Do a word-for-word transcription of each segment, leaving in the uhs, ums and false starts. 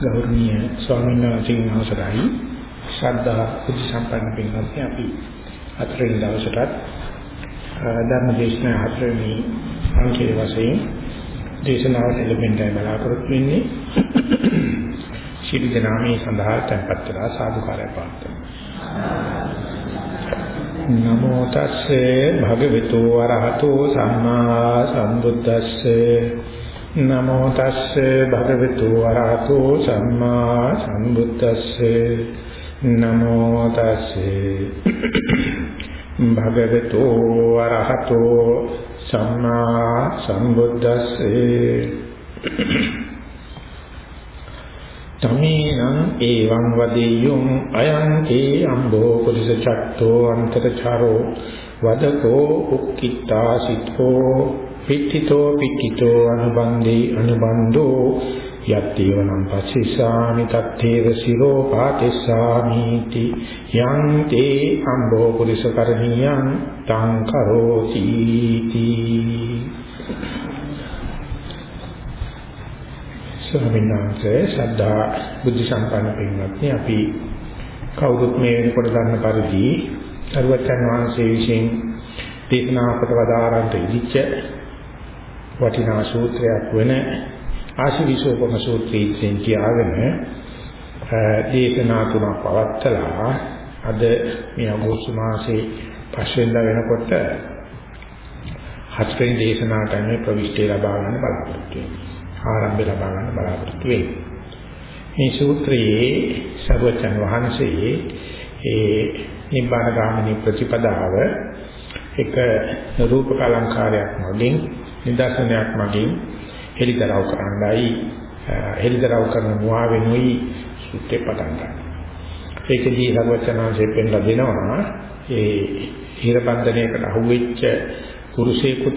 ගෞරවනීය ස්වාමීන් වහන්සේගේ අවසරයි ශ්‍රද්ධා බුද්ධ සම්පන්න පින්වත්නි අපි අතරින් දවසට ධර්ම දේශනා හතරවෙනි අංකයේ වශයෙන් දේශනාවට ලැබෙන්නයි බලාපොරොත්තු වෙන්නේ ශිරු දනාමේ සඳහා tempත් වෙලා සාදුකාරය පාත්තුමු නමෝ තස්සේ භගවතු වරහතෝ සම්මා සම්බුද්දස්සේ නමෝ තස්සේ භගවතු වරහතෝ සම්මා සම්බුද්දස්සේ නමෝ තස්සේ භගවතු වරහතෝ සම්මා සම්බුද්දස්සේ තමේනං එවං වදෙය්‍යං අයං ඒ අම්බෝ කුලිස චත්තෝ අන්තරචාරෝ වදකෝ උක්කිට්ඨා සිතෝ පිට්ඨිතෝ පිට්ඨිතෝ අනුබන්දේ අනුබන්දෝ යත්තේවනම් පස්සිසාමි තත්තේව සිරෝ පාතිස්සාමිති යං තේ අම්බෝ කුලිස කරණියං තං කරෝති තී ස්වාමීන් වහන්සේ ශ්‍රද්ධා බුද්ධ සම්පන්න පින්වත්නි අපි කවුරුත් මේ වෙනකොට ගන්න පරිදි සරුවචන් වහන්සේ විසින් දේශනා කොට වදාරන්ට ඉදිච්ච වටිනා සූත්‍රයක් වෙන ආශිවිසෝපම සූත්‍රයෙන් කියවන දේශනා තුනක් පවත්තලා අද මේ අගෝස්තු මාසයේ පස්වෙනිදා වෙනකොට හත්වෙනි දේශනාවට මේ ප්‍රවිෂ්ටි ලබා ගන්න බලාපොරොත්තු වෙනවා. ආරම්භය ලබා ගන්න බලාපොරොත්තු වෙන්නේ. මේ සූත්‍රයේ සර්වචන් වහන්සේ ඒ නිබ්බාන ගාමිනී ප්‍රතිපදාව එක රූපක අලංකාරයක් මගින් නිදර්ශනයක් මගින් හෙළිදරව් කරන්නයි හෙළිදරව් කරන මුවා වෙනුයි සූත්‍රේ පටන් ගන්න. ඒකදී සර්වචන් වහන්සේ පෙන්ලා දෙනවා ඒ හිරබන්ධනයකට අහුවෙච්ච පුරුෂයෙකුට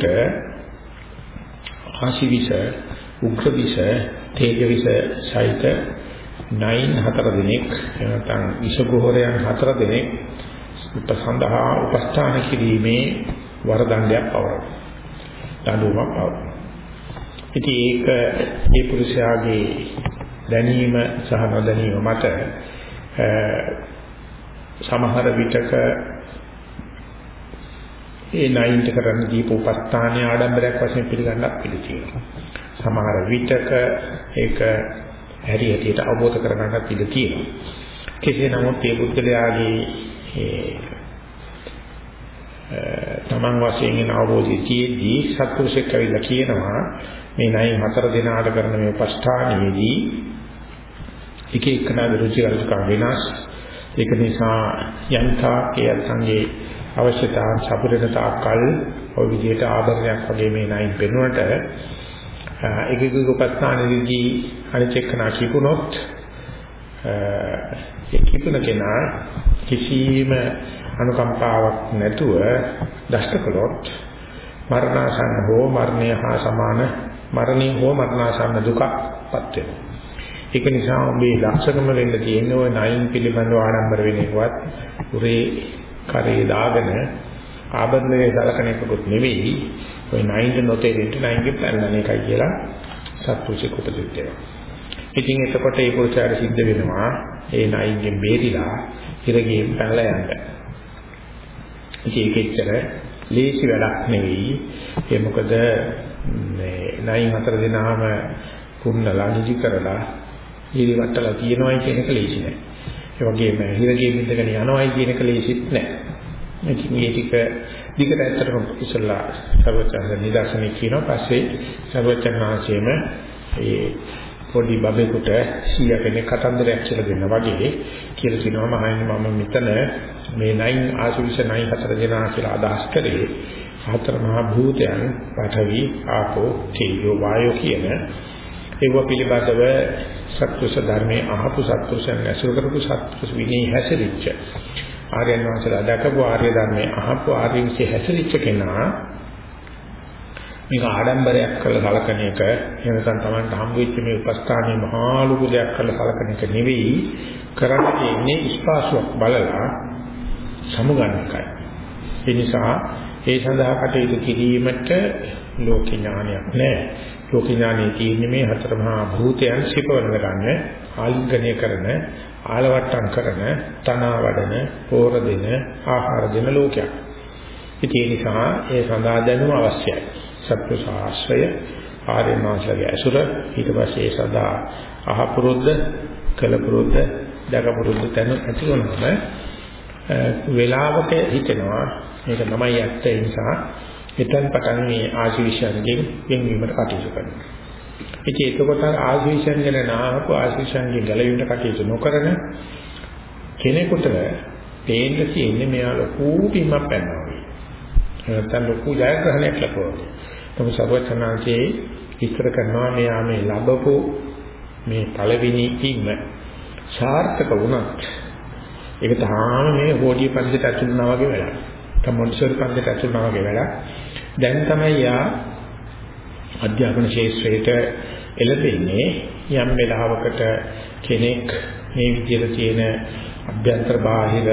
ආශිවිස උග්‍ර විෂ තේජ විෂ සහිත නයින් හතර දිනක් එනතන් විෂ ගෝහරයන් හතර දිනක් උපසඳහා උපස්ථාන කිරීමේ වරදණ්ඩයක් පවරන දඬුවමක් පවරන. ඉතින් ඒක මේ පුරුෂයාගේ දැනීම සහ නොදැනීම මත සමහර විටක ඒ නයින්ට කරන්න දීප උපස්ථානයේ ආඩම්බරයක් වශයෙන් පිළිගන්නත් පිළිතියෙනවා. සමහර විටක ඒක හැරි හැටියට අවබෝධ කරගන්නත් පිළිතියෙනවා. කෙසේ නමුත් මේ බුද්ධලයාගේ ඒ තමන් වශයෙන් එන අවබෝධයේදී සත්පුරුෂෙක් කවිලා කියනවා මේ නයින් හතර දිනාට කරන මේ උපස්ථානයේදී එක එකනා රුචි අරුචිකම් වෙනස්. ඒක නිසා යන්තා ඒ සංගේ අවශ්‍යතාවන් සපුරන තාක්කල් ඔය විදිහට ආභරණයක් වගේ මේ නයින් පෙන්වන්නට එක එක උපස්ථානයේදී අනිචෙක්කනා කිපුනොත් ඒ කිපුන කෙනා කිසිම අනුකම්පාවක් නැතුව දෂ්ට කළොත් මරණාසන්න හෝ මරණය හා සමාන මරණය හෝ මරණාසන්න දුකපත් වෙනවා. ඒක නිසා මේ ලක්ෂණම වෙන්න තියෙන ඔය නයින් පිළිබඳව ආඩම්බර වෙන එකවත් උරේ කරේ දාගෙන ආබන්ධයේ සලකන එකකුත් නෙවෙයි ඔය නයින්ට නොතේරෙන්න නයින්ගේ පැනන එකයි කියලා සත්පුරුෂෙක් උපදෙස් දෙනවා. ඉතින් එතකොට ඒ පුරුෂයාට සිද්ධ වෙනවා ඒ නයින්ගෙන් බේරිලා ඉරගියෙන් පැනලා යන්න. ඉතින් ඒකෙච්චර ලේසි වැඩක් නෙවෙයි. ඒ මොකද මේ නයින් හතර දිනාම පුන්නලා නිදි කරලා ඉරිවට්ටලා තියනවායි කියන එක ලේසි නෑ. ඒ වගේම හිරගේ මිදගෙන යනවායි කියන එක ලේසිත් නෑ. ඉතින් මේ ටික දිගට ඇත්තටම ඉස්සලා සර්වචන්ද නිදර්ශනය කියනවා. පස්සේ සර්වචන් වහන්සේම ඒ පොඩි බබෙකුට සීයා කෙනෙක් කතන්දරයක් කියලා දෙන්න වගේ කියලා කියනවා මහණෙනි මම මෙතන මේ නයින් ආශිවිෂ නයින් හතර දෙනා කියලා අදහස් කරේ හතර මහා භූතයන් පඨවි ආපෝ තේජෝ වායෝ කියන ඒව පිළිබඳව සත්පුරුෂ ධර්මයේ අහපු සත්පුරුෂයන් ඇසුරු කරපු සත්පුරුෂ විනී හැසිරිච්ච ආර්යයන් වහන්සේලා දැකපු ආර්ය ධර්මයේ අහපු ආර්ය විශ්ේ හැසිරිච්ච කෙනා මේක ආඩම්බරයක් කරලා සලකන එක එහෙම නැත්නම් Tamanට හම්බ වෙච්ච මේ උපස්ථානයේ මහා ලොකු දෙයක් කරලා සලකන එක නෙවෙයි කරන්න තියෙන්නේ ස්පාසුවක් බලලා සමුගන්න එකයි. ඒ නිසා ඒ සඳහා කටයුතු කිරීමට ලෝක ඥානයක් නැහැ. ලෝක ඥානයේ තියෙන්නේ මේ හතර මහා භූතයන් සිපවන ගන්න, ආලිංගනය කරන, ආලවට්ටම් කරන, තනවා වඩන, පෝර දෙන, ආහාර දෙන ලෝකයක්. ඒ නිසා ඒ සඳහා දැනුම අවශ්‍යයි. සත්‍ය ශාස්ත්‍රය, ආර්ය මාර්ගයේ අසුර, ඊට පස්සේ ඒ සඳහා අහපුරුද්ද, කලපුරුද්ද, දකපුරුද්ද තන ඇති වෙනවම වේලාවක හිතෙනවා මේක තමයි ඇත්ත. ඒ නිසා එතෙන් පටන් මේ ආශීර්ෂයන්ගෙන් වෙන්වීමට කටයුතු කරනවා. ඉතින් එතකොට ආශීර්ෂයන් ගැන නාහක ආශීර්ෂයන්ගෙන් ගැලවීමට කටයුතු නොකරන කෙනෙකුට පේන්න තියෙන්නේ මෙයා ලොකු බිමක් පැනනවා වගේ. නැත්නම් ලොකු ජයග්‍රහණයක් ලැබුවා. тому සර්වචනාංශයේ විස්තර කරනවා මෙයා මේ ලැබපු මේ පළවෙනි ඉක්ම සාර්ථක වුණත් ඒක තාම මේ හොඩිය පන්දට ඇතුළුනා වගේ වෙලා. කම්මොන්සර් පන්දට ඇතුළුනා වගේ වෙලා. දැන් තමයි යා අධ්‍යාපන ශාස්ත්‍රයට එළඹෙන්නේ. යම් වෙලාවකට කෙනෙක් මේ විදිහට තියෙන අභ්‍යන්තර බාහිර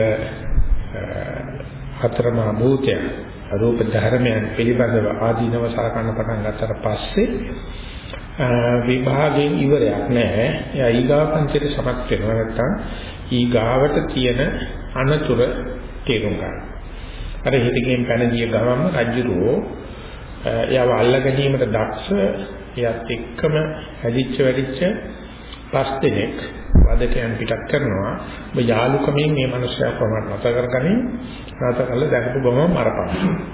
හතරමා භූතයන් රූප ධර්මයන් පිළිබඳව ආදීනව සලකන්න පටන් ගත්තට පස්සේ විභාගයෙන් ඉවරයක් නැහැ. එයා ඊගා පන්තියට සමත් වෙනවා නැත්නම් ඊගාවට තියෙන අනතුර තේරුම් ගන්න. අර හිතකින් පැන ගිය ගමම රජුරෝ එයාව අල්ල ගැනීමට දක්ෂ එයාත් එක්කම හැදිච්ච වැඩිච්ච පස් දෙනෙක් වදකයන් පිටක් කරනවා. ඔබ යාලුකමින් මේ මිනිස්සයා කොහොමද නැත කරගන්නේ? නැත කළා දැකපු ගමම මරපන්.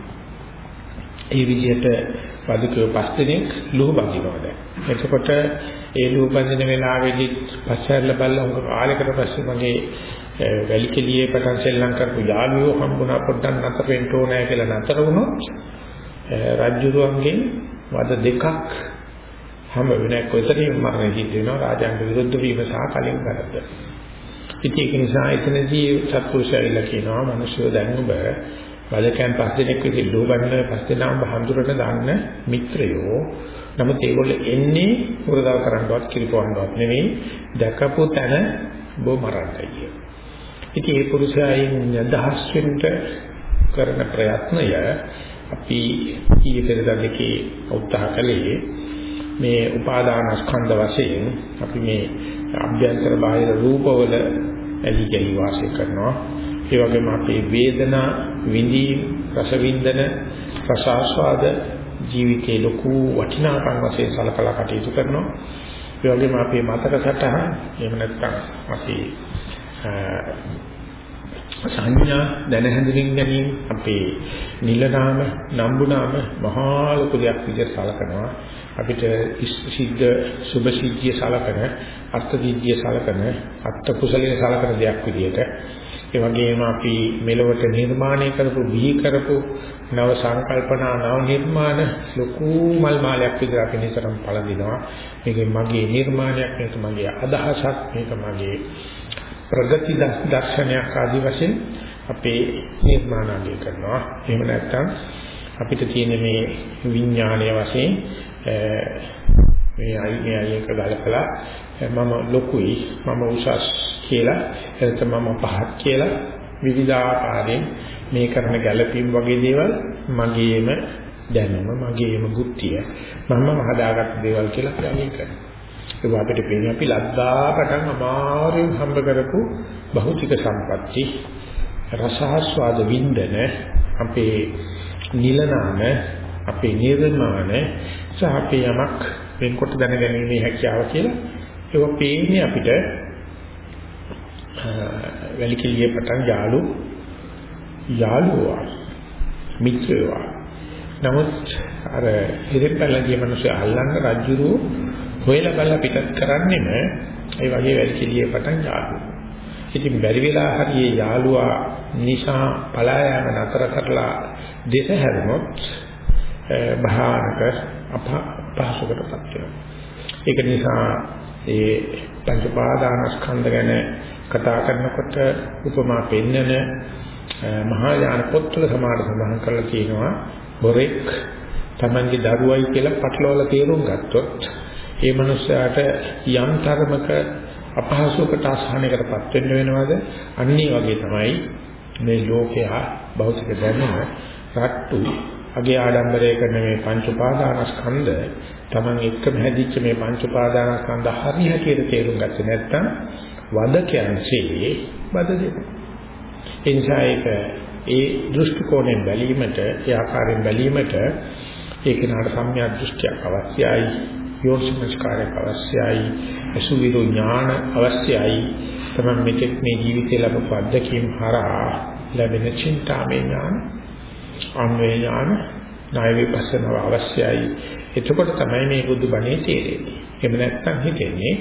ඒ විදිහට වදකෝ පස් දෙනෙක් ලුහු බඳිනවා දැන්. එතකොට ඒ ලුහු බඳින වෙලාවේදී පස්සෙල්ල බල්ලා උඟ කාලයකට පස්සේ මගේ වැලිකලියේ පටන් සෙල්ලම් කරපු යාළුවෝ හම්බුණා පොඩ්ඩක් නතර වෙන්න ඕනේ කියලා නතර වුණොත් රජුරුවන්ගෙන් වද දෙකක් හැම වෙනක් කොතනින් මරණ සිද්ධ වෙනවා රාජාංග විරුද්ධ වීම සහ කලින් කරද්ද. ඉතින් ඒක නිසා එතනදී සත්පුරුෂයලා කියනවා මිනිස්සු දැන් ඔබ වදකයන් පස් දෙනෙක් විසින් ලෝබන්න පස් දෙනාම හඳුරන දාන්න මිත්‍රයෝ. නමුත් ඒගොල්ලෝ එන්නේ උරදල් කරන්නවත් කිරිපවන්නවත් නෙවෙයි දැකපු තැන බෝ මරන්නයි කිය. ඉතින් ඒ පුරුෂයන් දහස් වෙනට කරන ප්‍රයත්නය අපි ඊයේ පෙරදා උත්සාහ කළේ මේ උපාදාන ස්කන්ධ වශයෙන් අපි මේ අභ්‍යන්තර බාහිර රූපවල ඇලි ගලි වාසය කරනවා. ඒ වගේම අපේ වේදනා විඳීම් රස විඳන රස ආස්වාද ජීවිතේ ලොකු වටිනාකම් වශයෙන් සලකලා කටයුතු කරනවා. ඒ වගේම අපේ මතක සටහන් එහෙම නැත්නම් අපි සංඥා දැන හැඳින්වීම ගැනීම අපේ නිලනාම නම්බුනාම මහා ලොකු දෙයක් විදිහට සලකනවා. අපිට සිද්ධ සුභ සිද්ධිය සලකන අර්ථ සිද්ධිය සලකන අර්ථ කුසලයේ සලකන දෙයක් විදිහට ඒ වගේම අපි මෙලොවට නිර්මාණය කරපු බිහි කරපු නව සංකල්පනා නව නිර්මාණ ලොකු මල් මාලයක් විදිහට අපි නිතරම පළඳිනවා. මේක මගේ නිර්මාණයක්, මේක මගේ අදහසක්, මේක මගේ ප්‍රගති දර්ශනයක් ආදී වශයෙන් අපේ නිර්මාණාලය කරනවා. එහෙම නැත්නම් අපිට තියෙන මේ විඥානීය වශයෙන් මේ අයි මේ අයක ගලකලා මම ලොකුයි මම උසස් කියලා එතන මම පහත් කියලා විවිධාකාරයෙන් මේ කරන ගැළපීම් වගේ දේවල් මගේම දැනුම මගේම බුද්ධිය මම හදාගත්ත දේවල් කියලා කියන්නේ කරනවා. ඒක අපිට පේන්නේ අපි ලද්දා පටන් අමාරුවෙන් හම්බ කරපු භෞතික සම්පatti රසාස්වාද වින්දන අපේ නිලනාම අපේ නිර්මාණ සහ අපේ යමක් වෙන්කොට දැනගැනීමේ හැකියාව කියලා ඒක පේන්නේ අපිට වැලිකලියේ පටන් යාළු යාළුවා මිත්‍රයෝ. නමුත් අර ඉරිපැලගේ මිනිස්සු අල්ලන්න රජුරු හොයලා බලලා පිටත් කරන්නේම ඒ වගේ වැලිකලියේ පටන් යාළුවා. ඉතින් බැරි වෙලා හරියේ යාළුවා නිසා පලා යෑම නතර කරලා දෙස හැරුණොත් භයානක අපහසුකටපත් වෙනවා. ඒක නිසා ඒ පංච පාදානස්කන්ධ ගැන කතා කරනකොට උපමා පෙන්නන මහා යාන පොත්වල සමාන සඳහන් කරලා තියෙනවා බොරෙක් තමන්ගේ දරුවයි කියලා පටලවලා තේරුම් ගත්තොත් ඒ මනුස්සයාට යම් තරමක අපහසුකට අසහනයකටපත් වෙන්න වෙනවද? අනිත් වගේ තමයි මේ ලෝකයා භෞතික දැනුම රට්ටු අගේ ආඩම්බරය කරන මේ පංච උපාදානස්කන්ධ Taman එක්කම හැදිච්ච මේ පංච උපාදානස්කන්ධ හරියට තේරුම් ගත්තේ නැත්නම් වදකයන්සේ වද දෙනවා. ඒ නිසා ඒක ඒ දෘෂ්ටි කෝණයෙන් බැලීමට, ඒ ආකාරයෙන් බැලීමට ඒක නාට සම්‍යක් දෘෂ්ටියක් අවශ්‍යයි, යෝනිසමස්කාරයක් අවශ්‍යයි, අසුවිරු ඥාන අවශ්‍යයි. තමයි මෙතෙක් මේ ජීවිතය ලැබපු අත්දැකීම් හරහා ලැබෙන චින්තාමය ඥාන, අන්වේ ඥාන, ණය විපස්සනාව අවශ්‍යයි. එතකොට තමයි මේ බුදු බණේ තේරෙන්නේ. එහෙම නැත්නම් හිතෙන්නේ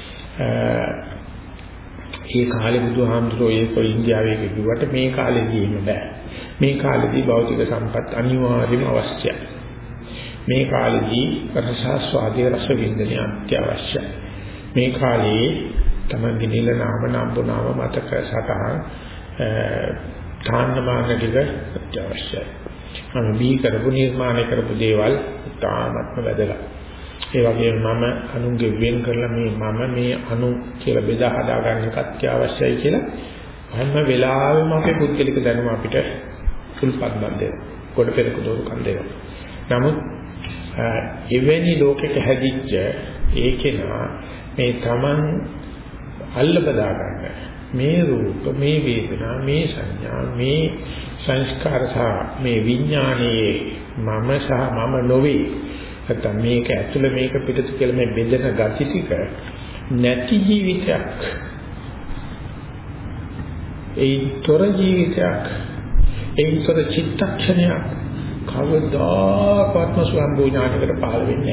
ඒ කාලේ බුදුහාමුදුරෝ ඒක ඉන්දියාවේ කිව්වට මේ කාලේදී එහෙම බෑ. මේ කාලේදී භෞතික සම්පත් අනිවාර්යම අවශ්‍යයි. මේ කාලේදී රසාස්වාදයේ රස වින්දනය අත්‍යවශ්‍යයි. මේ කාලේ තමයි නිල නාම නම්බු නාම මතක සතහන් තාන්නමාන ටික අත්‍යවශ්‍යයි. මම බී කරපු නිර්මාණය කරපු දේවල් තාමත්ම වැදගත්. ඒ වගේම මම අනුන්ගේ වෙන් කරලා මේ මම මේ අනු කියලා බෙදා හදා ගන්න එක අත්‍යවශ්‍යයි කියලා හැම වෙලාවෙම අපේ පුද්ගලික දැනුම අපිට උල්පන්දම් දෙනවා. කොට පෙරක දෝරුකම් දෙනවා. නමුත් එවැනි ලෝකයක හැදිච්ච ඒකේනා මේ Taman අල්ල බදා ගන්න මේ රූප මේ වේදනා මේ සංඥා මේ සංස්කාර සහ මේ විඥානයේ මම සහ මම නොවේ නැත්නම් මේක ඇතුළ මේක පිටත කියලා මේ බෙදෙන gati ටික නැති ජීවිතයක් ඒතර ජීවිතයක් ඒතර චිත්තක්ෂණයක් කවදාකවත්ම ස්වයංභූ ඥානයකට පහළ වෙන්නේ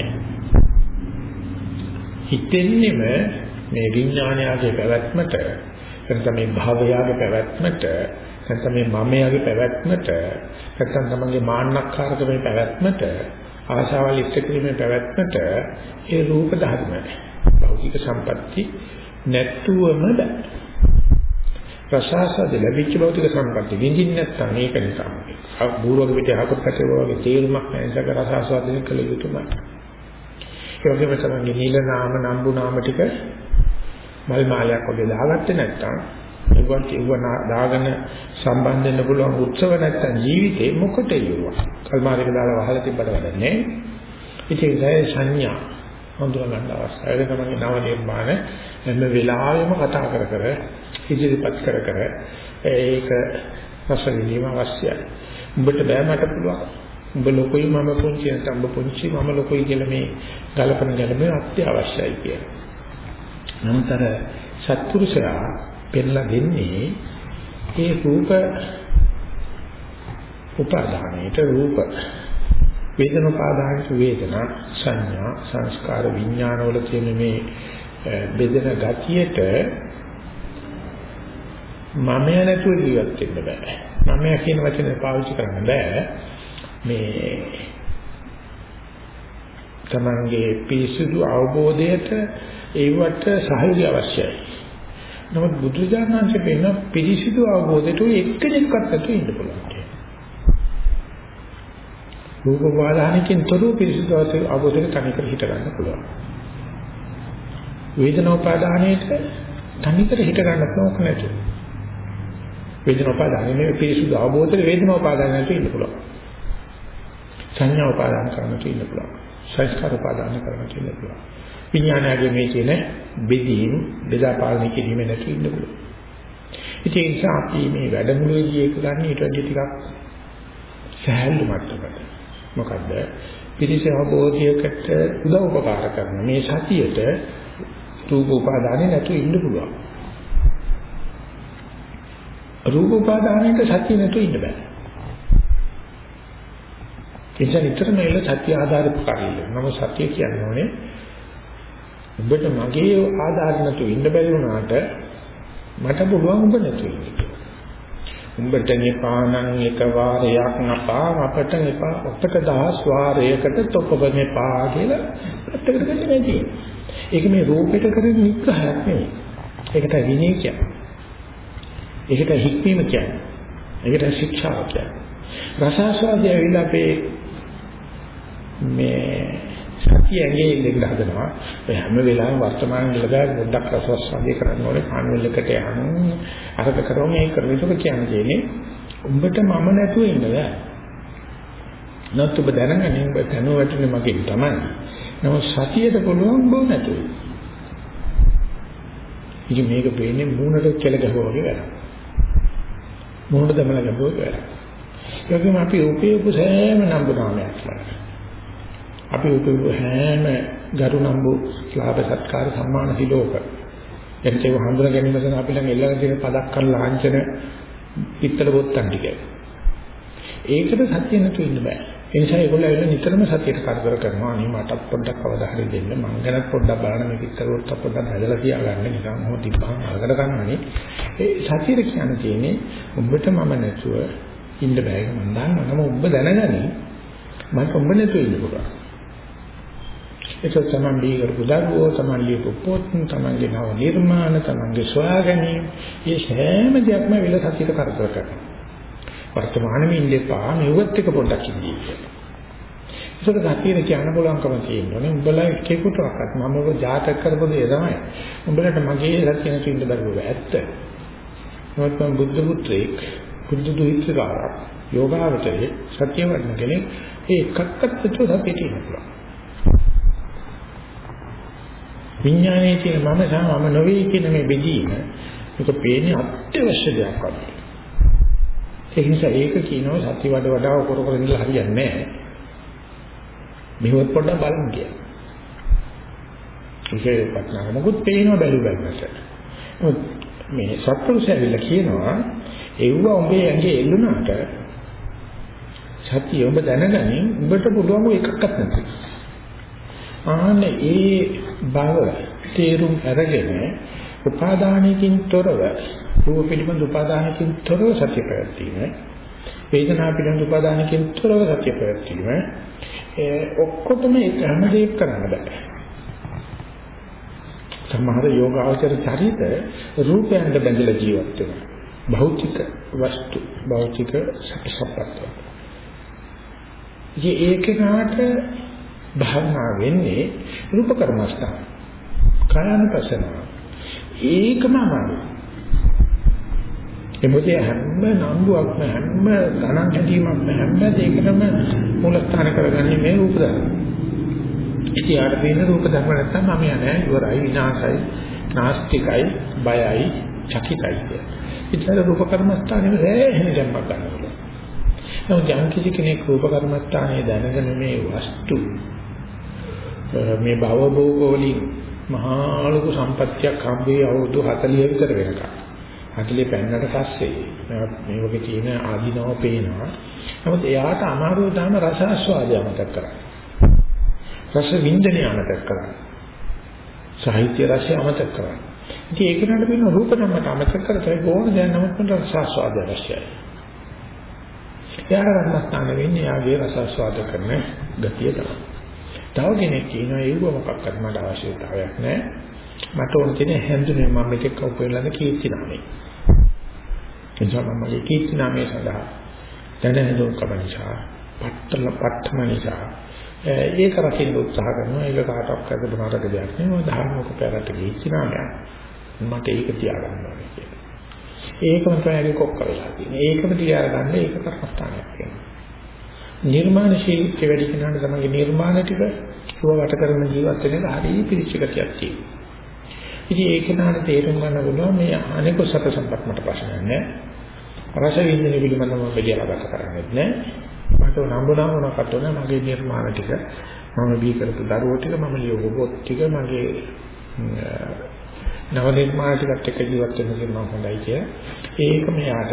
නැහැ. හිතෙන්නේම මේ විඥානයගේ පැවැත්මට නැත්නම් මේ භාවයගේ පැවැත්මට නැත්නම් මේ මමයාගේ පැවැත්මට නැත්නම් තමන්ගේ මාන්නක්කාරකමේ පැවැත්මට ආශාවල් ඉෂ්ටකීමේ පැවැත්මට ඒ රූප ධර්ම භෞතික සම්පatti නැත්තුවම බෑ. ප්‍රසාසද ලැබිච්ච භෞතික සම්පatti විඳින්න නැත්නම් මේක නිසා බූරුවගේ පිටේ හකුත් වගේ තේරුමක් නැසක රසාස්වාදනය කළ යුතුමයි. ඒ වගේම තමයි නිල නාම නම්බු නාම ටික මල් මාලයක් වගේ දාගත්තේ නැත්නම් ඒවත් ඒව දාගෙන සම්බන්ධ වෙන්න පුළුවන් උත්සව නැත්නම් ජීවිතේ මොකටද යුවා. කල්මාරයක දාලා වහලා තිබ්බට වැඩන්නේ. ඉතින් ඒ සංඥා හඳුනා ගන්න අවශ්‍යයි. ඒක තමයි නව නිර්මාණ හැම වෙලාවෙම කතා කර කර ඉදිරිපත් කර කර ඒක රස විඳීම අවශ්‍යයි. උඹට බෑ මට පුළුවන්. උඹ ලොකුයි මම පුංචි නැත්නම් උඹ පුංචි මම ලොකුයි කියලා මේ ගලපන ගැලපෙන අත්‍යවශ්‍යයි කියලා. නමුත් අර සත්පුරුෂයා පෙන්ලා දෙන්නේ ඒ රූප උපාදානයට රූප වේදනා උපාදානයට වේදනා සංඥා සංස්කාර විඥාන වල තියෙන මේ බෙදෙන ගතියට මම නැතුව ජීවත් වෙන්න බෑ. මම කියන වචනේ පාවිච්චි කරන්න බෑ. මේ තමන්ගේ පිරිසුදු අවබෝධයට ඒවට සහයෝගය අවශ්‍යයි. නමුත් බුදුජානනාංශ වෙන පිරිසුදු අවබෝධයට එක්කෙනෙක්වත් නැතුව ඉන්න පුළුවන්. රූප වාදානකින් තොරව පිරිසුදු අවබෝධයට තනිකර හිට ගන්න පුළුවන්. වේදනා උපාදානයේට තනිකර හිට ගන්නත් ඕක නැතුව. වේදනා උපාදානයේ පිරිසුදු අවබෝධයට වේදනා උපාදාන නැතුව ඉන්න පුළුවන්. සංඥා උපාදාන කරන්න තියෙන්න පුළුවන්. සංස්කාර උපාදාන කරන්න තියෙන්න පුළුවන්. විඥානයේ මේ කියන බෙදීම් බෙදා පාලනය කිරීම නැතුව ඉන්න පුළුවන්. ඉතින් ඒ නිසා අපි මේ වැඩමුළුවේදී ඒක ගන්න ඊට වඩා ටිකක් සහැල්ලු මට්ටමකට. මොකද පිරිස අවබෝධයකට උදව් උපකාර කරන මේ සතියට රූප උපාදානෙ නැතුව ඉන්න පුළුවන්. රූප උපාදානෙට සතිය නැතුව ඉන්න බෑ. එනිසා නිතරම එළ සත්‍ය ආධාරිත කාර්යය. නම සත්‍ය කියන්නේ ඔබට මගේ ආධාර නැතුව ඉන්න බැරි වුණාට මට පුළුවන් ඔබ නැතුව ඉන්න කියලා. උඹට නිපානං එක වාරයක් නපා අපට නිපා ඔක්කට දහස් වාරයකට තොපබනේපා කියලා පැත්තකට ගන්න නැති. ඒක මේ රූපෙට කරන නිග්‍රහයක් නෙවෙයි. ඒකට විනය කියන්නේ. ඒකට හික්මීම කියන්නේ. ඒකට ශික්ෂාව කියන්නේ. රසාස්වාදය ඇවිල්ලා අපේ මේ සතිය ඇඟේ ඉඳන් හදනවා. ඔය හැම වෙලාවෙම වර්තමාන ඉඳලා පොඩ්ඩක් රසාස්වාදය කරන්න ඕනේ. කාණුවෙලකට යන්න අරක කරෝ මේ කරන එක කියන්නේ උඹට මම නැතුව ඉන්න බෑ. නැත්නම් ඔබ දැනගන්නේ ඔබ දැනුවටනේ මගේ තමයි. නමුත් සතියට පුළුවන් බෝ නැතුයි. ඉතින් මේක වෙන්නේ මූණට කෙල ගහුවා වගේ වැඩක්. මූණට දමලා ගහුවා වගේ වැඩක්. ඒකම අපි උපයපු සෑම නම්බුනාමයක් කරා. අපි උපයපු හැම ගරු නම්බු ලාභ සත්කාර සම්මාන සිලෝක. එතේ හඳුන ගැනීම සඳහා අපි ළඟ එල්ලගෙන තියෙන පදක් කරලා ලාංඡන පිටතල බොත්තම් ටිකයි. ඒකට සත්‍ය නැතු ඉන්න බෑ. ඒ නිසා ඒගොල්ලෝ ඇවිල්ලා නිතරම සත්‍යයට කරදර කරනවා. අනේ මටත් පොඩ්ඩක් අවදා හරි දෙන්න. මං ගැනත් පොඩ්ඩක් බලන්න මේ පිටතල බොත්තම් පොඩ්ඩක් හදලා තියාගන්න නිකන් හො තිබ්බහම අරකට ගන්නනේ. ඒ සත්‍යයට කියන්න තියෙන්නේ ඔබට මම නැතුව ඉන්න බෑ. මම දන්නවා. නම ඔබ දැනගනි මට ඔබ නැතුව ඉන්න පුළුවන්. ඒක තමයි දී කරපු දරුවෝ, තමයි ලියපු පොත්, තමන්ගේ නව නිර්මාණ, තමන්ගේ සොයා ගැනීම, මේ හැම දෙයක්ම විල සතියට කරදර කරනවා. වර්තමානෙම ඉඳපා මෙවත් එක පොඩ්ඩක් ඉඳී කියලා. ඒක සතියේ කියන්න බලංකම තියෙනවනේ. උඹලා එකෙකුටවත් මම ඔබ ජාතක කරපු දේ තමයි. උඹලට මගේ සතිය නැති ඉන්න බැරුව ඇත්ත. නමුත් මම බුද්ධ පුත්‍රයෙක්, බුද්ධ දුහිතකාරක්, යෝගාවචරයේ සත්‍ය වර්ණ කෙනෙක් ඒ එකක්වත් සතිය තියෙනවා. විඥානයේ තියෙන මම සහ මම නොවේ කියන මේ බෙදීම ඒක පේන්නේ අත්‍යවශ්‍ය දෙයක් වගේ. ඒ නිසා ඒක කියනවා සත්‍ය වඩ වඩා කර කර ඉඳලා හරියන්නේ නැහැ. මෙහෙවත් පොඩ්ඩක් බලන්න කියලා. ඒකේ පටන් මොකුත් පේනවා බැලු බැලමට. මේ සත්පුරුෂයවිලා කියනවා ඒව උඹේ ඇඟේ එල්ලුණාට සත්‍ය ඔබ දැනගනින් උඹට පුළුවන් එකක්වත් නැති. ආනේ ඒ බව තේරුම් අරගෙන උපාදානකින් තොරව රූප පිළිබඳ උපාදානකින් තොරව සත්‍ය ප්‍රත්‍යීම වේදනා පිළිබඳ උපාදානකින් තොරව සත්‍ය ප්‍රත්‍යීම ඒ ඔක්කොටම එක හැමදේක් කරන්න බෑ. සමහර යෝගාචර චරිත රූපයන්ට බැඳලා ජීවත් වෙනවා. භෞතික වස්තු භෞතික සත්‍යපත්ත. ඒකේකට භාවනා වෙන්නේ රූප කර්මස්ථාන. කායानुපස්සන. ඒකම අමාරුයි. ඒ මොකද හැම නම්බුවක්ම හැම ගණන් හැදීමක්ම හැම දෙයකටම මූලස්ථාන කරගන්නේ මේ රූප ධර්ම. ඉතින් ආට තියෙන රූප ධර්ම නැත්තම් මම යන්නේ ඉවරයි විනාශයි නාස්තිකයි බයයි චකිතයි. ඉතින් රූප කර්මස්ථානෙම හැම දෙයක් ගන්නවා. නමුත් යම් කිසි කෙනෙක් රූප කර්මස්ථානයේ දැනගෙන මේ වස්තු මේ භව භෝග වලින් මහා ලොකු සම්පත්තියක් හම්බේ අවුරුදු හතලිය විතර වෙනකම්. හතලිය පෙන්නට පස්සේ මේ වගේ තියෙන ආධිනව පේනවා. නමුත් එයාට අමාරුව තමයි රස ආස්වාදය අමතක කරන්නේ. රස වින්දනය අමතක කරන්නේ. සාහිත්‍ය රසය අමතක කරන්නේ. ඉතින් ඒක නට වෙන රූප ධර්මයට අමතක කරලා ඕන දැන් නමුත් රස ආස්වාදය අවශ්‍යයි. යාර රත්නස්ථාන වෙන්නේ යාගේ රස ආස්වාද කරන ගතිය තමයි. තව කෙනෙක් කියනවා ඒක මොකක්වත් මට අවශ්‍යතාවයක් නැහැ. මට ඕන තියෙන හැඳුනේ මම මේක කවුරුලද කීර්ති නාමය. එනිසා මම මේ කීර්ති නාමය සඳහා දැනෙන කමනිසා, පත්තල පත්තම නිසා ඒක රකින්න උත්සාහ කරනවා. ඒක කාටවත් කරද බනරක දෙයක් නෙවෙයි. ධර්මක පැරට කීර්ති නාමය. මට ඒක තියාගන්න ඕනේ කියලා. ඒකම තමයි කොක්ක වෙලා තියෙන්නේ. ඒකම තියාගන්න ඒක කරපස්තානයක් වෙනවා. නිර්මාණශීලීත්වය වැඩි කෙනාට තමයි නිර්මාණ ටික වට කරන ජීවත් වෙන එක හරිය පිළිචකතියක් තියෙනවා. ඉතින් ඒක නාට තේරුම් ගන්න පුළුවන් මේ අනේක සත සම්පත් මට ප්‍රශ්නයක් නෑ. රස විඳින පිළිබඳව මම බෙදලා ගත කරන්නේ නෑ. මට නම්බුනා මොනකට උන මගේ නිර්මාණ ටික මම බී කරපු දරුවෝ ටික මම ලියපු පොත් ටික මගේ නව නිර්මාණ ටිකත් එක්ක ජීවත් වෙන එක මම හොඳයි කිය. ඒක මෙයාට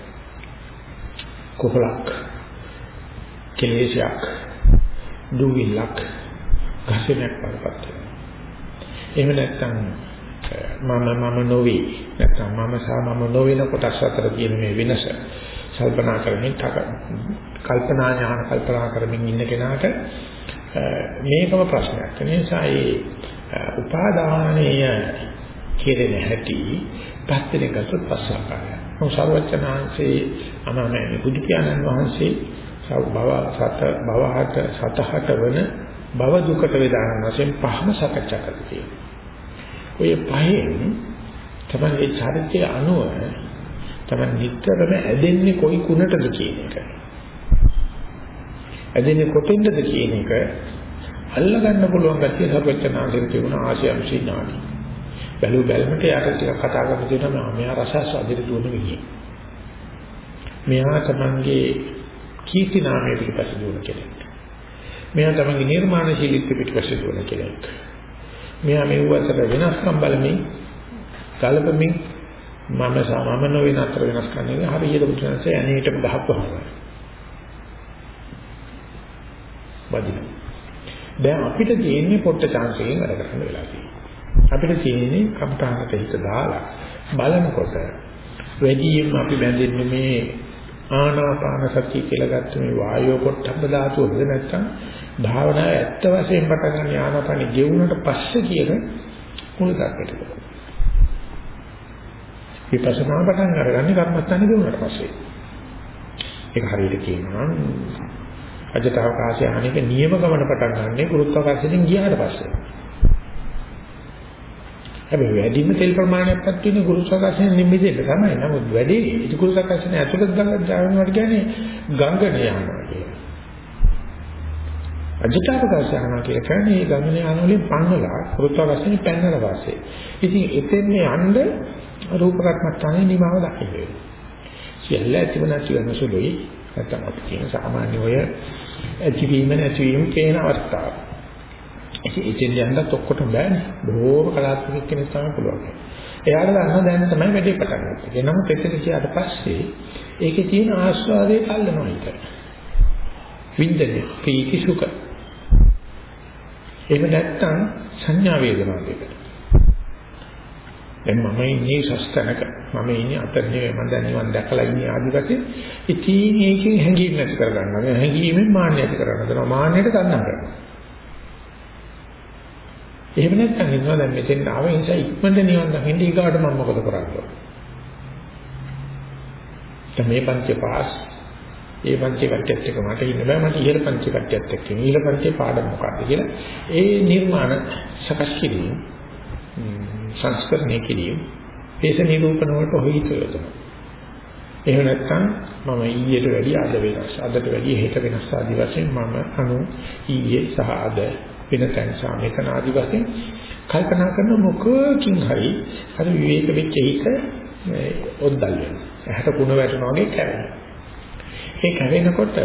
කොහොලක් කෙලෙසයක් දුවිලක් ගැසෙනක් වඩපත් වෙනවා. එහෙම නැත්නම් මම මම නොවේ නැත්නම් මම සහ මම නොවන කොටස් අතර තියෙන මේ වෙනස කල්පනා කරමින් කල්පනා ඥාන කල්පනා කරමින් ඉන්න කෙනාට මේකම ප්‍රශ්නයක්. ඒ නිසා ඒ උපාදානීය කෙරෙන හැටි පැත්තෙන් ගත්තොත් පස්සාකාරය. මොසාවචනාංශේ අනමයේ බුදු පියාණන් වහන්සේ භව සත භවහට සතහට වන භව දුකට වේදාන වශයෙන් පහම සකච්ඡා කරලා ඔය පහෙන් තමයි චරිතය අනුව තමයි නිතරම ඇදෙන්නේ කොයි කුණටද කියන එක. ඇදෙන්නේ කොතෙන්ද කියන එක අල්ලගන්න පුළුවන් ගැතිය සර්වඥාන්සේ තිබුණ ආශයම්සී ඥානයි. බැලු බැලමට යට ටිකක් කතා කරලා තියෙනවා මෙයා රසස් අදිට දුවන විදිය. මෙයා තමන්ගේ කීර්ති නාමයේ පිටපස්ස දුවන කෙනෙක්. මෙයා තමන්ගේ නිර්මාණශීලීත්වය පිටපස්ස දුවන කෙනෙක්. මෙයා මේ වතර වෙනස්කම් බලමින් කලපමින් මම සමම නොවන අතර වෙනස් කරන්නේ හරියට බුදුන්සේ ඇනේටම ගහක් වහනවා. වදින. දැන් අපිට තියෙන්නේ පොට්ට chance එකෙන් වැඩ කරන්න වෙලා තියෙනවා. අපිට තියෙන්නේ කම්තාකට හිත දාලා බලනකොට වැඩියෙන් අපි බැඳෙන්නේ මේ ආනාපාන සතිය කියලා ගත්ත මේ වායෝ පොට්ටබ්බ ධාතුවද නැත්නම් භාවනාව ඇත්ත වශයෙන් පටන් ගන්න ආනාපානෙ ගෙවුනට පස්සේ කියන මුල ධර්මයකට. විපස්සනා පටන් අරගන්නේ කර්මස්ථානේ ගෙවුනට පස්සේ. ඒක හරියට කියනවා නම් අජතාවකාශය අනේක නියම ගමන පටන් ගන්නනේ ගුරුත්වාකර්ෂණයෙන් ගියාට පස්සේ. හැබැයි වැඩිම තෙල් ප්‍රමාණයක්වත් තියෙන ගුරුත්වාකර්ෂණයෙන් නිමිදෙන්න තමයි. නමුත් වැඩි ඒ ගුරුත්වාකර්ෂණය ඇතුළත දානවට කියන්නේ ගංගන යනවා කියන්නේ. අජතාවකාශය යනවා කියන්නේ ගංගන යන වලින් පන්නලා ගුරුත්වාකර්ෂණය පැනනලා පස්සේ. ඉතින් එතෙන් යන්න රූප කර්මස්ථානේ නිමාව දකින්න. සියල්ල ඇතිව නැති වෙන සුළුයි. නැත්නම් අපි කියන සාමාන්‍ය ඔය ඇතිවීම නැතිවීම කියන අවස්ථාව. ඉතින් යන්නත් ඔක්කොටම බෑනේ. බොහෝම කලාත්මක කෙනෙක් තමයි පුළුවන්. එයාට ගන්න දැන් තමයි වැඩේ පටන් ගත්තේ. ඒ නමුත් එතන කියාට පස්සේ ඒකේ තියෙන ආස්වාදයේ කල්නවා හිත. විඳින්නේ ප්‍රීති සුඛ. එහෙම නැත්නම් සංඥා වේදනා දෙක. දැන් මම ඉන්නේ සස්තනක මම ඉන්නේ අතරේ මම දැන් නිවන් දැකලා ඉන්නේ ආදිවාසී ඉතින් ඒකෙන් හැංගීම් නැති කර ගන්නවා හැංගීමෙන් මාන්නය ඇති කරගන්න දෙනවා මාන්නයට තණ්හා කරනවා එහෙම නැත්නම් ඉන්නවා දැන් මෙතෙන් ආව නිසා ඉක්මනට නිවන් දකින්න ඊගාට මම මොකද කරන්නේ දැන් මේ පංච පාස් ඒ පංච කට්ටියත් එක්ක මට ඉන්න බෑ මට ඉහළ පංච කට්ටියත් එක්ක ඊළ පංචේ පාඩම මොකක්ද කියලා ඒ නිර්මාණ සකස් කිරීම සංස්කරණය කිරීම දේශ නිරූපණ වලට හොයිත යොදනවා. එහෙම නැත්නම් මම ඊයට වැඩිය අද වෙනස්. අදට වැඩිය හෙට වෙනස් ආදි වශයෙන් මම අනු ඊයේ සහ අද වෙන තැන් සාමේකන ආදි වශයෙන් කල්පනා කරන මොකකින් හරි අර විවේක වෙච්ච හිත ඔද්දල් වෙනවා. ඇහැට කුණ වැටෙනවා වගේ කැරෙනවා. ඒ කැරෙනකොට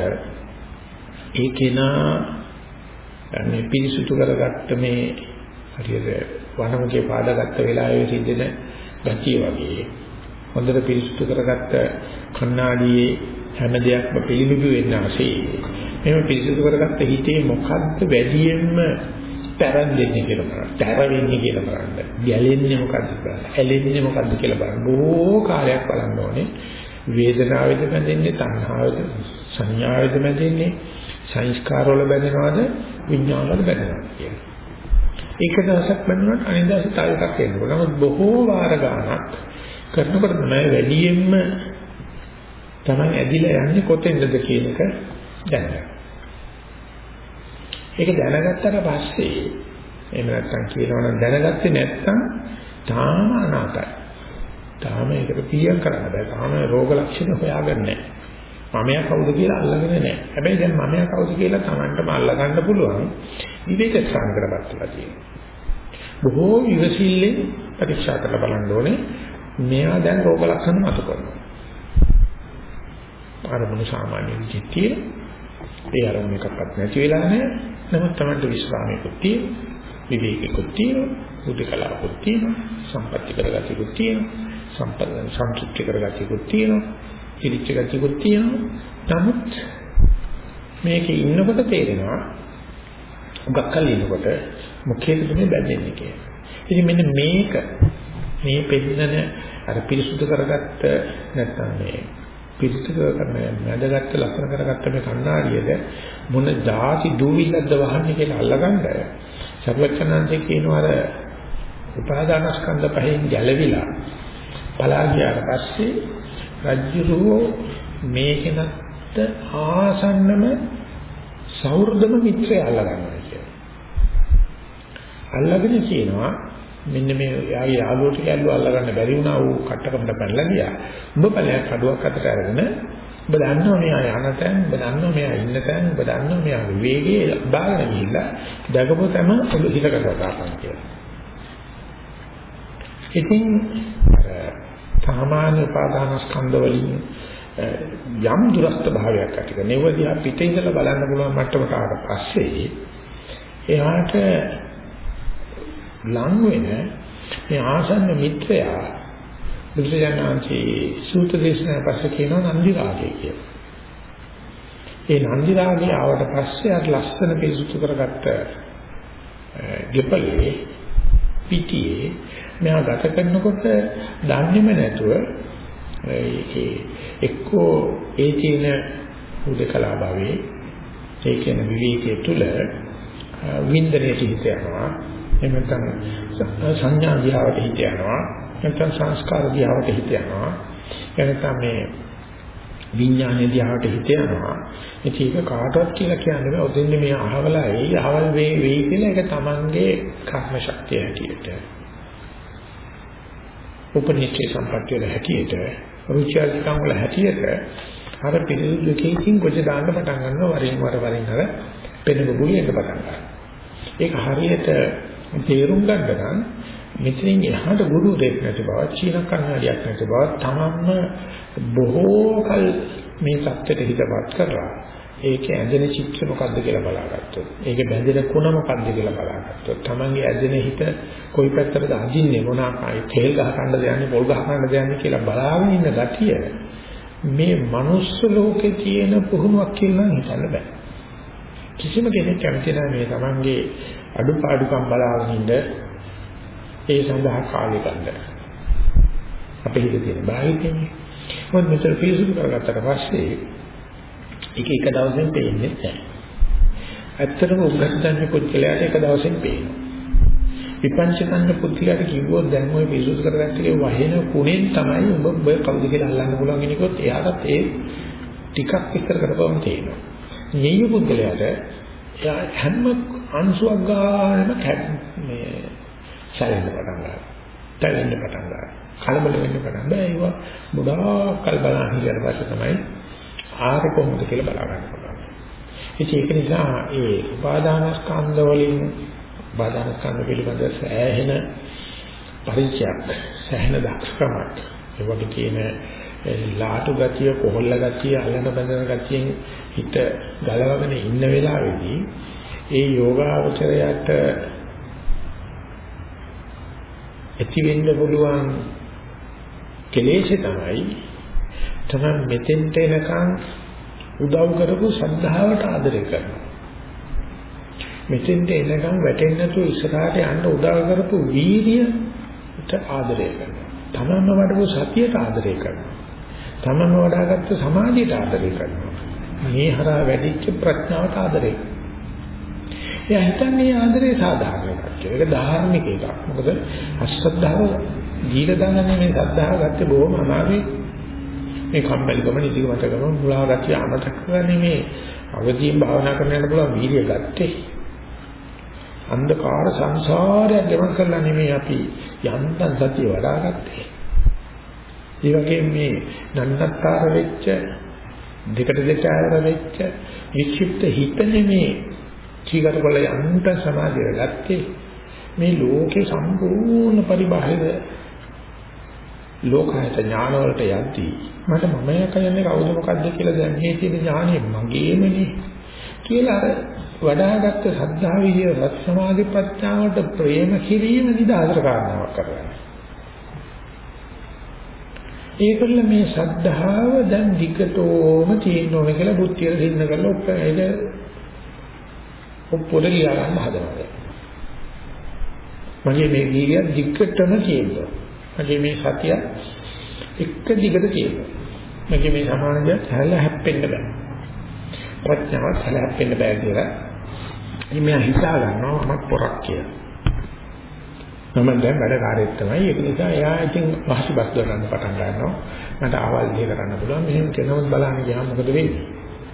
ඒකේනා මේ පිරිසුදු කරගත්ත මේ හරියට වනමුකේ පාදගත්ත වෙලාවේ සිද්ධෙන ගතිය වගේ හොඳට පිරිසුදු කරගත්ත කණ්ණාඩියේ හැම දෙයක්ම පිළිඹු වෙන්න ආසේ එහෙම පිරිසුදු කරගත්ත හිතේ මොකද්ද වැඩියෙන්ම තරන්දෙන්නේ කියලා බලන්න. තර වෙන්නේ කියලා බලන්න. ගැලෙන්නේ මොකද්ද බලන්න. ඇලෙන්නේ මොකද්ද කියලා බලන්න. බොහෝ කාලයක් බලන්න ඕනේ. වේදනාවෙද බැඳෙන්නේ, තණ්හාවෙද, සංඥාවෙද බැඳෙන්නේ, සංස්කාර වල බැඳෙනවද, විඥාන වල බැඳෙනවද කියලා. එක දවසක් බැලුනොත් අනිත් දවසේ තව එකක් එනවා. නමුත් බොහෝ වාර ගානක් කරනකොට තමයි වැඩියෙන්ම තමයි ඇදිලා යන්නේ කොතෙන්ද කියන එක දැනගන්න. ඒක දැනගත්තට පස්සේ එහෙම නැත්නම් කියනවා නම් දැනගත්තේ නැත්නම් තාම අනාතයි. තාම ඒකට පිළියම් කරන්න බෑ. තාම රෝග ලක්ෂණ හොයාගන්නේ නැහැ. මමයා කවුද කියලා අල්ලගෙන නැහැ. හැබැයි දැන් මමයා කවුද කියලා Tamanටම අල්ලගන්න පුළුවන් විවේක සංග්‍රහයක් තියෙනවා. බොහෝ විවසිල්ලෙන් පරීක්ෂා කරලා බලන්න ඕනේ. මෙයා දැන් රෝග ලක්ෂණ මතු කරනවා. අරමුණු සාමාන්‍ය විචිතිය ඒ අරමුණ එකක්වත් නැති වෙලා නැහැ. නමුත් Tamanට විශ්‍රාමයකුත් තියෙනවා. විවේකයකුත් තියෙනවා. උදේකලාවකුත් තියෙනවා. සම්පත්‍ති කරගතියකුත් තියෙනවා. සම්පන්න සම්පූර්ණ කරගතියකුත් තියෙනවා. ඉරිච්ච ගතියකුත් තියෙනවා. නමුත් මේකේ ඉන්නකොට තේරෙනවා උගක් කල් ඉන්නකොට මොකේද මේ බැඳෙන්නේ කියලා. ඉතින් මෙන්න මේක මේ පෙන්නන අර පිරිසුදු කරගත්ත නැත්නම් මේ පිරිසුදු කරන මැදගත්ත ලක්ෂණ කරගත්ත මේ කණ්ණාඩියද මොන જાති දූවිල්ලක්ද වහන්නේ කියලා අල්ලගන්න සර්වචනන්සේ කියනවා අර උපාදානස්කන්ධ පහෙන් ගැලවිලා බලා ගියාට පස්සේ රජ්ජුරුව මේකෙනත් ආසන්නම සෞර්ධම මිත්‍රය අල්ලගන්නවා කියලා. අල්ලගෙන කියනවා මෙන්න මේ යාගේ යාළුවෝ ටික ඇල්ලුවා අල්ලගන්න බැරි වුණා ඌ කට්ටකමට පැනලා ගියා. උඹ ඵලයක් කඩුවක් අතට අරගෙන ඔබ දන්නවා මෙයා යන තැන්, ඔබ දන්නවා මෙයා ඉන්න තැන්, ඔබ දන්නවා මෙයා වේගයේ බාගෙන ගිහිල්ලා දගපු තැන ඔබ හිතකට දාපන් කියලා. ඉතින් සාමාන්‍ය උපාදානස්කන්ධ වලින් යම් දුරස්ත භාවයක් ඇති කරන ඒවදී අපිට ඉඳලා බලන්න පුළුවන් මට්ටමට ආවට පස්සේ එයාට ලං වෙන මේ ආසන්න මිත්‍රයා බුදුසසුනාන්සේ සූත්‍ර දේශනා පස්සේ කියනවා නන්දි රාගය කියලා. ඒ නන්දි රාගය ආවට පස්සේ අර ලස්සන පිරිසුදු කරගත්ත ගෙපලේ පිටියේ මෙයා ගත කරනකොට දන්නේම නැතුව ඒකේ එක්කෝ ඒ කියන උදකලා භාවයේ ඒ කියන විවේකයේ තුල වින්දනයේ හිත යනවා එහෙම නැත්නම් සංඥා දිහාවට හිත යනවා නැත්නම් සංස්කාර දිහාවට හිත යනවා එනකම් මේ විඥානයේ දිහාවට හිත යනවා ඒක කාටවත් කියලා කියන්නේ බෑ ඔතෙන්ද මේ අහවලා ඒ අහවල් වේ වේ කියලා ඒක තමන්ගේ කර්ම ශක්තිය හැටියට උපනිෂේ සම්පත්‍ය වල හැටියට රුචිආධිකම් වල හැටියට අර පිළිවිලකින් කොච්ච දාන්න පටන් ගන්නවා වරින් වර වරින් අර පෙන බුබුලියට පටන් ගන්නවා ඒක හරියට තේරුම් ගන්න නම් මෙතනින් එහාට ගුරු දෙයක් නැති බව චීන කන්නඩියක් නැති බව තමන්ම බොහෝ කල මේ සත්‍යෙට හිතපත් කරලා ඒකේ ඇදෙන චිත්‍ර මොකද්ද කියලා බලාගත්තොත් ඒකේ බැඳෙන කුණ මොකද්ද කියලා බලාගත්තොත් තමන්ගේ ඇදෙන හිත කොයි පැත්තටද අදින්නේ මොනවායි තේල් ගහ ගන්නද යන්නේ පොල් ගහ ගන්නද යන්නේ කියලා බලාගෙන ඉන්න ගතිය මේ මනුස්ස ලෝකේ තියෙන පුහුණුවක් කියලා හිතන්න බෑ කිසිම කෙනෙක් කැමති නැහැ මේ තමන්ගේ අඩුපාඩුකම් බලාගෙන ඉන්න ඒ සඳහා කාලය ගන්න අපේ හිතේ තියෙන බාහිරනේ මොකද මෙතන පිළිසුදු කරගත්තට පස්සේ ඒක එක දවසෙන් පේන්නේ නැහැ. ඇත්තටම උගත්තන්නේ පුද්ගලයාට එක දවසෙන් පේනවා. විපංචකන්න පුද්ගලයාට කිව්වොත් දැන් ඔය පිළිසුදු කරගත්තේ වහින කුණෙන් තමයි ඔබ ඔබ කවුද කියලා අල්ලන්න පුළුවන් කෙනෙකුත් එයාටත් ඒ ටිකක් විතර කරපුවම තේරෙනවා. ඤෙය්‍ය පුද්ගලයාට එයා හැම අංශුවක් ගන්නම මේ සැලෙන්න පටන් ගන්නවා. තැවෙන්න පටන් ගන්නවා. කලබල වෙන්න පටන් ගන්නවා. ඒවා ගොඩාක් කල් බලන් හිටියට පස්සේ තමයි ආර කොහොමද කියලා බලා ගන්න පුළුවන්. ඉතින් ඒක නිසා ඒ උපාදානස්කන්ධ වලින් උපාදානස්කන්ධ පිළිබඳ සෑහෙන පරිචයක් සෑහෙන දක්ෂකමක් ඒ වගේ කියන ලාටු ගතිය කොහොල්ල ගතිය අල්ලන බඳන ගතියෙන් හිත ගලවගෙන ඉන්න වෙලාවේදී ඒ යෝගාවචරයට ඇති වෙන්න පුළුවන් කෙලෙෂ තමයි තමයි මෙතෙන්ට එනකන් උදව් කරපු ශ්‍රද්ධාවට ආදරය කරනවා. මෙතෙන්ට එනකන් වැටෙන්නේ නැතුව ඉස්සරහට යන්න උදව් කරපු වීර්යයට ආදරය කරනවා. තමන්ම වඩපු සතියට ආදරය කරනවා. තමන්ම වඩාගත්තු සමාධියට ආදරය කරනවා. මේ හරහා වැඩිච්ච ප්‍රඥාවට ආදරය කරනවා. එයා හිතන්නේ ආදරේ සාධාරණ එකක් කියලා. ඒක ධාර්මික එකක්. මොකද අශ්‍රද්ධාව දීලා දාන්නේ මේ ශ්‍රද්ධාව ගත්තේ බොහොම අමාරුයි. මේ කම්මැලිකම නිදිමතකම මුලා ගැතිය අමතක කරන්නේ මේ අවදීන් භාවනා කරන්න යන පුළුවන් වීර්යය ගත්තේ අන්ධකාර සංසාරයක් ගමන් කරලා නෙමෙයි අපි යන්තම් සතිය වඩාගත්තේ ඒ වගේ මේ නන්නත්තර වෙච්ච දෙකට දෙක ආයර වෙච්ච වික්ෂිප්ත හිත නෙමෙයි චීකට වල යන්තම් සමාධිය ගත්තේ මේ ලෝකේ සම්පූර්ණ පරිබාහිර ලෝකායත ඥාන වලට යද්දී මට මම කියන්නේ කවුද මොකද්ද කියලා දැන් මේ තියෙන ඥානෙ මගේමනේ කියලා අර වඩාගත්ත සද්ධා විදිය රත් සමාධි ප්‍රඥාවට ප්‍රේම කිරීම නිදාතර කාරණාවක් කරගන්න. ඒකල මේ සද්ධාව දැන් දිගටම තියෙන්න ඕන කියලා බුද්ධිය දෙන්න කරලා ඔක්කොම ඔප්පොර ලියා ගන්න හදනවා. මගේ මේ වීර්යය දිගටම තියෙනවා. මගේ මේ සතිය එක දිගට තියෙනවා. මගේ මේ සමානය හැල හැප්පෙන්න බෑ. ප්‍රඥාව හැල හැප්පෙන්න බෑ කියලා. ඉතින් මම හිතා ගන්නවා මම පොරක් කියලා. මම දැන් වැඩ කාර්යයක් තමයි. ඒක නිසා එයා ඉතින් පහසුබස් දරන්න පටන් ගන්නවා. මට ආවල් දෙය කරන්න පුළුවන්. මෙහෙම කෙනෙක් බලන්න ගියාම මොකද වෙන්නේ?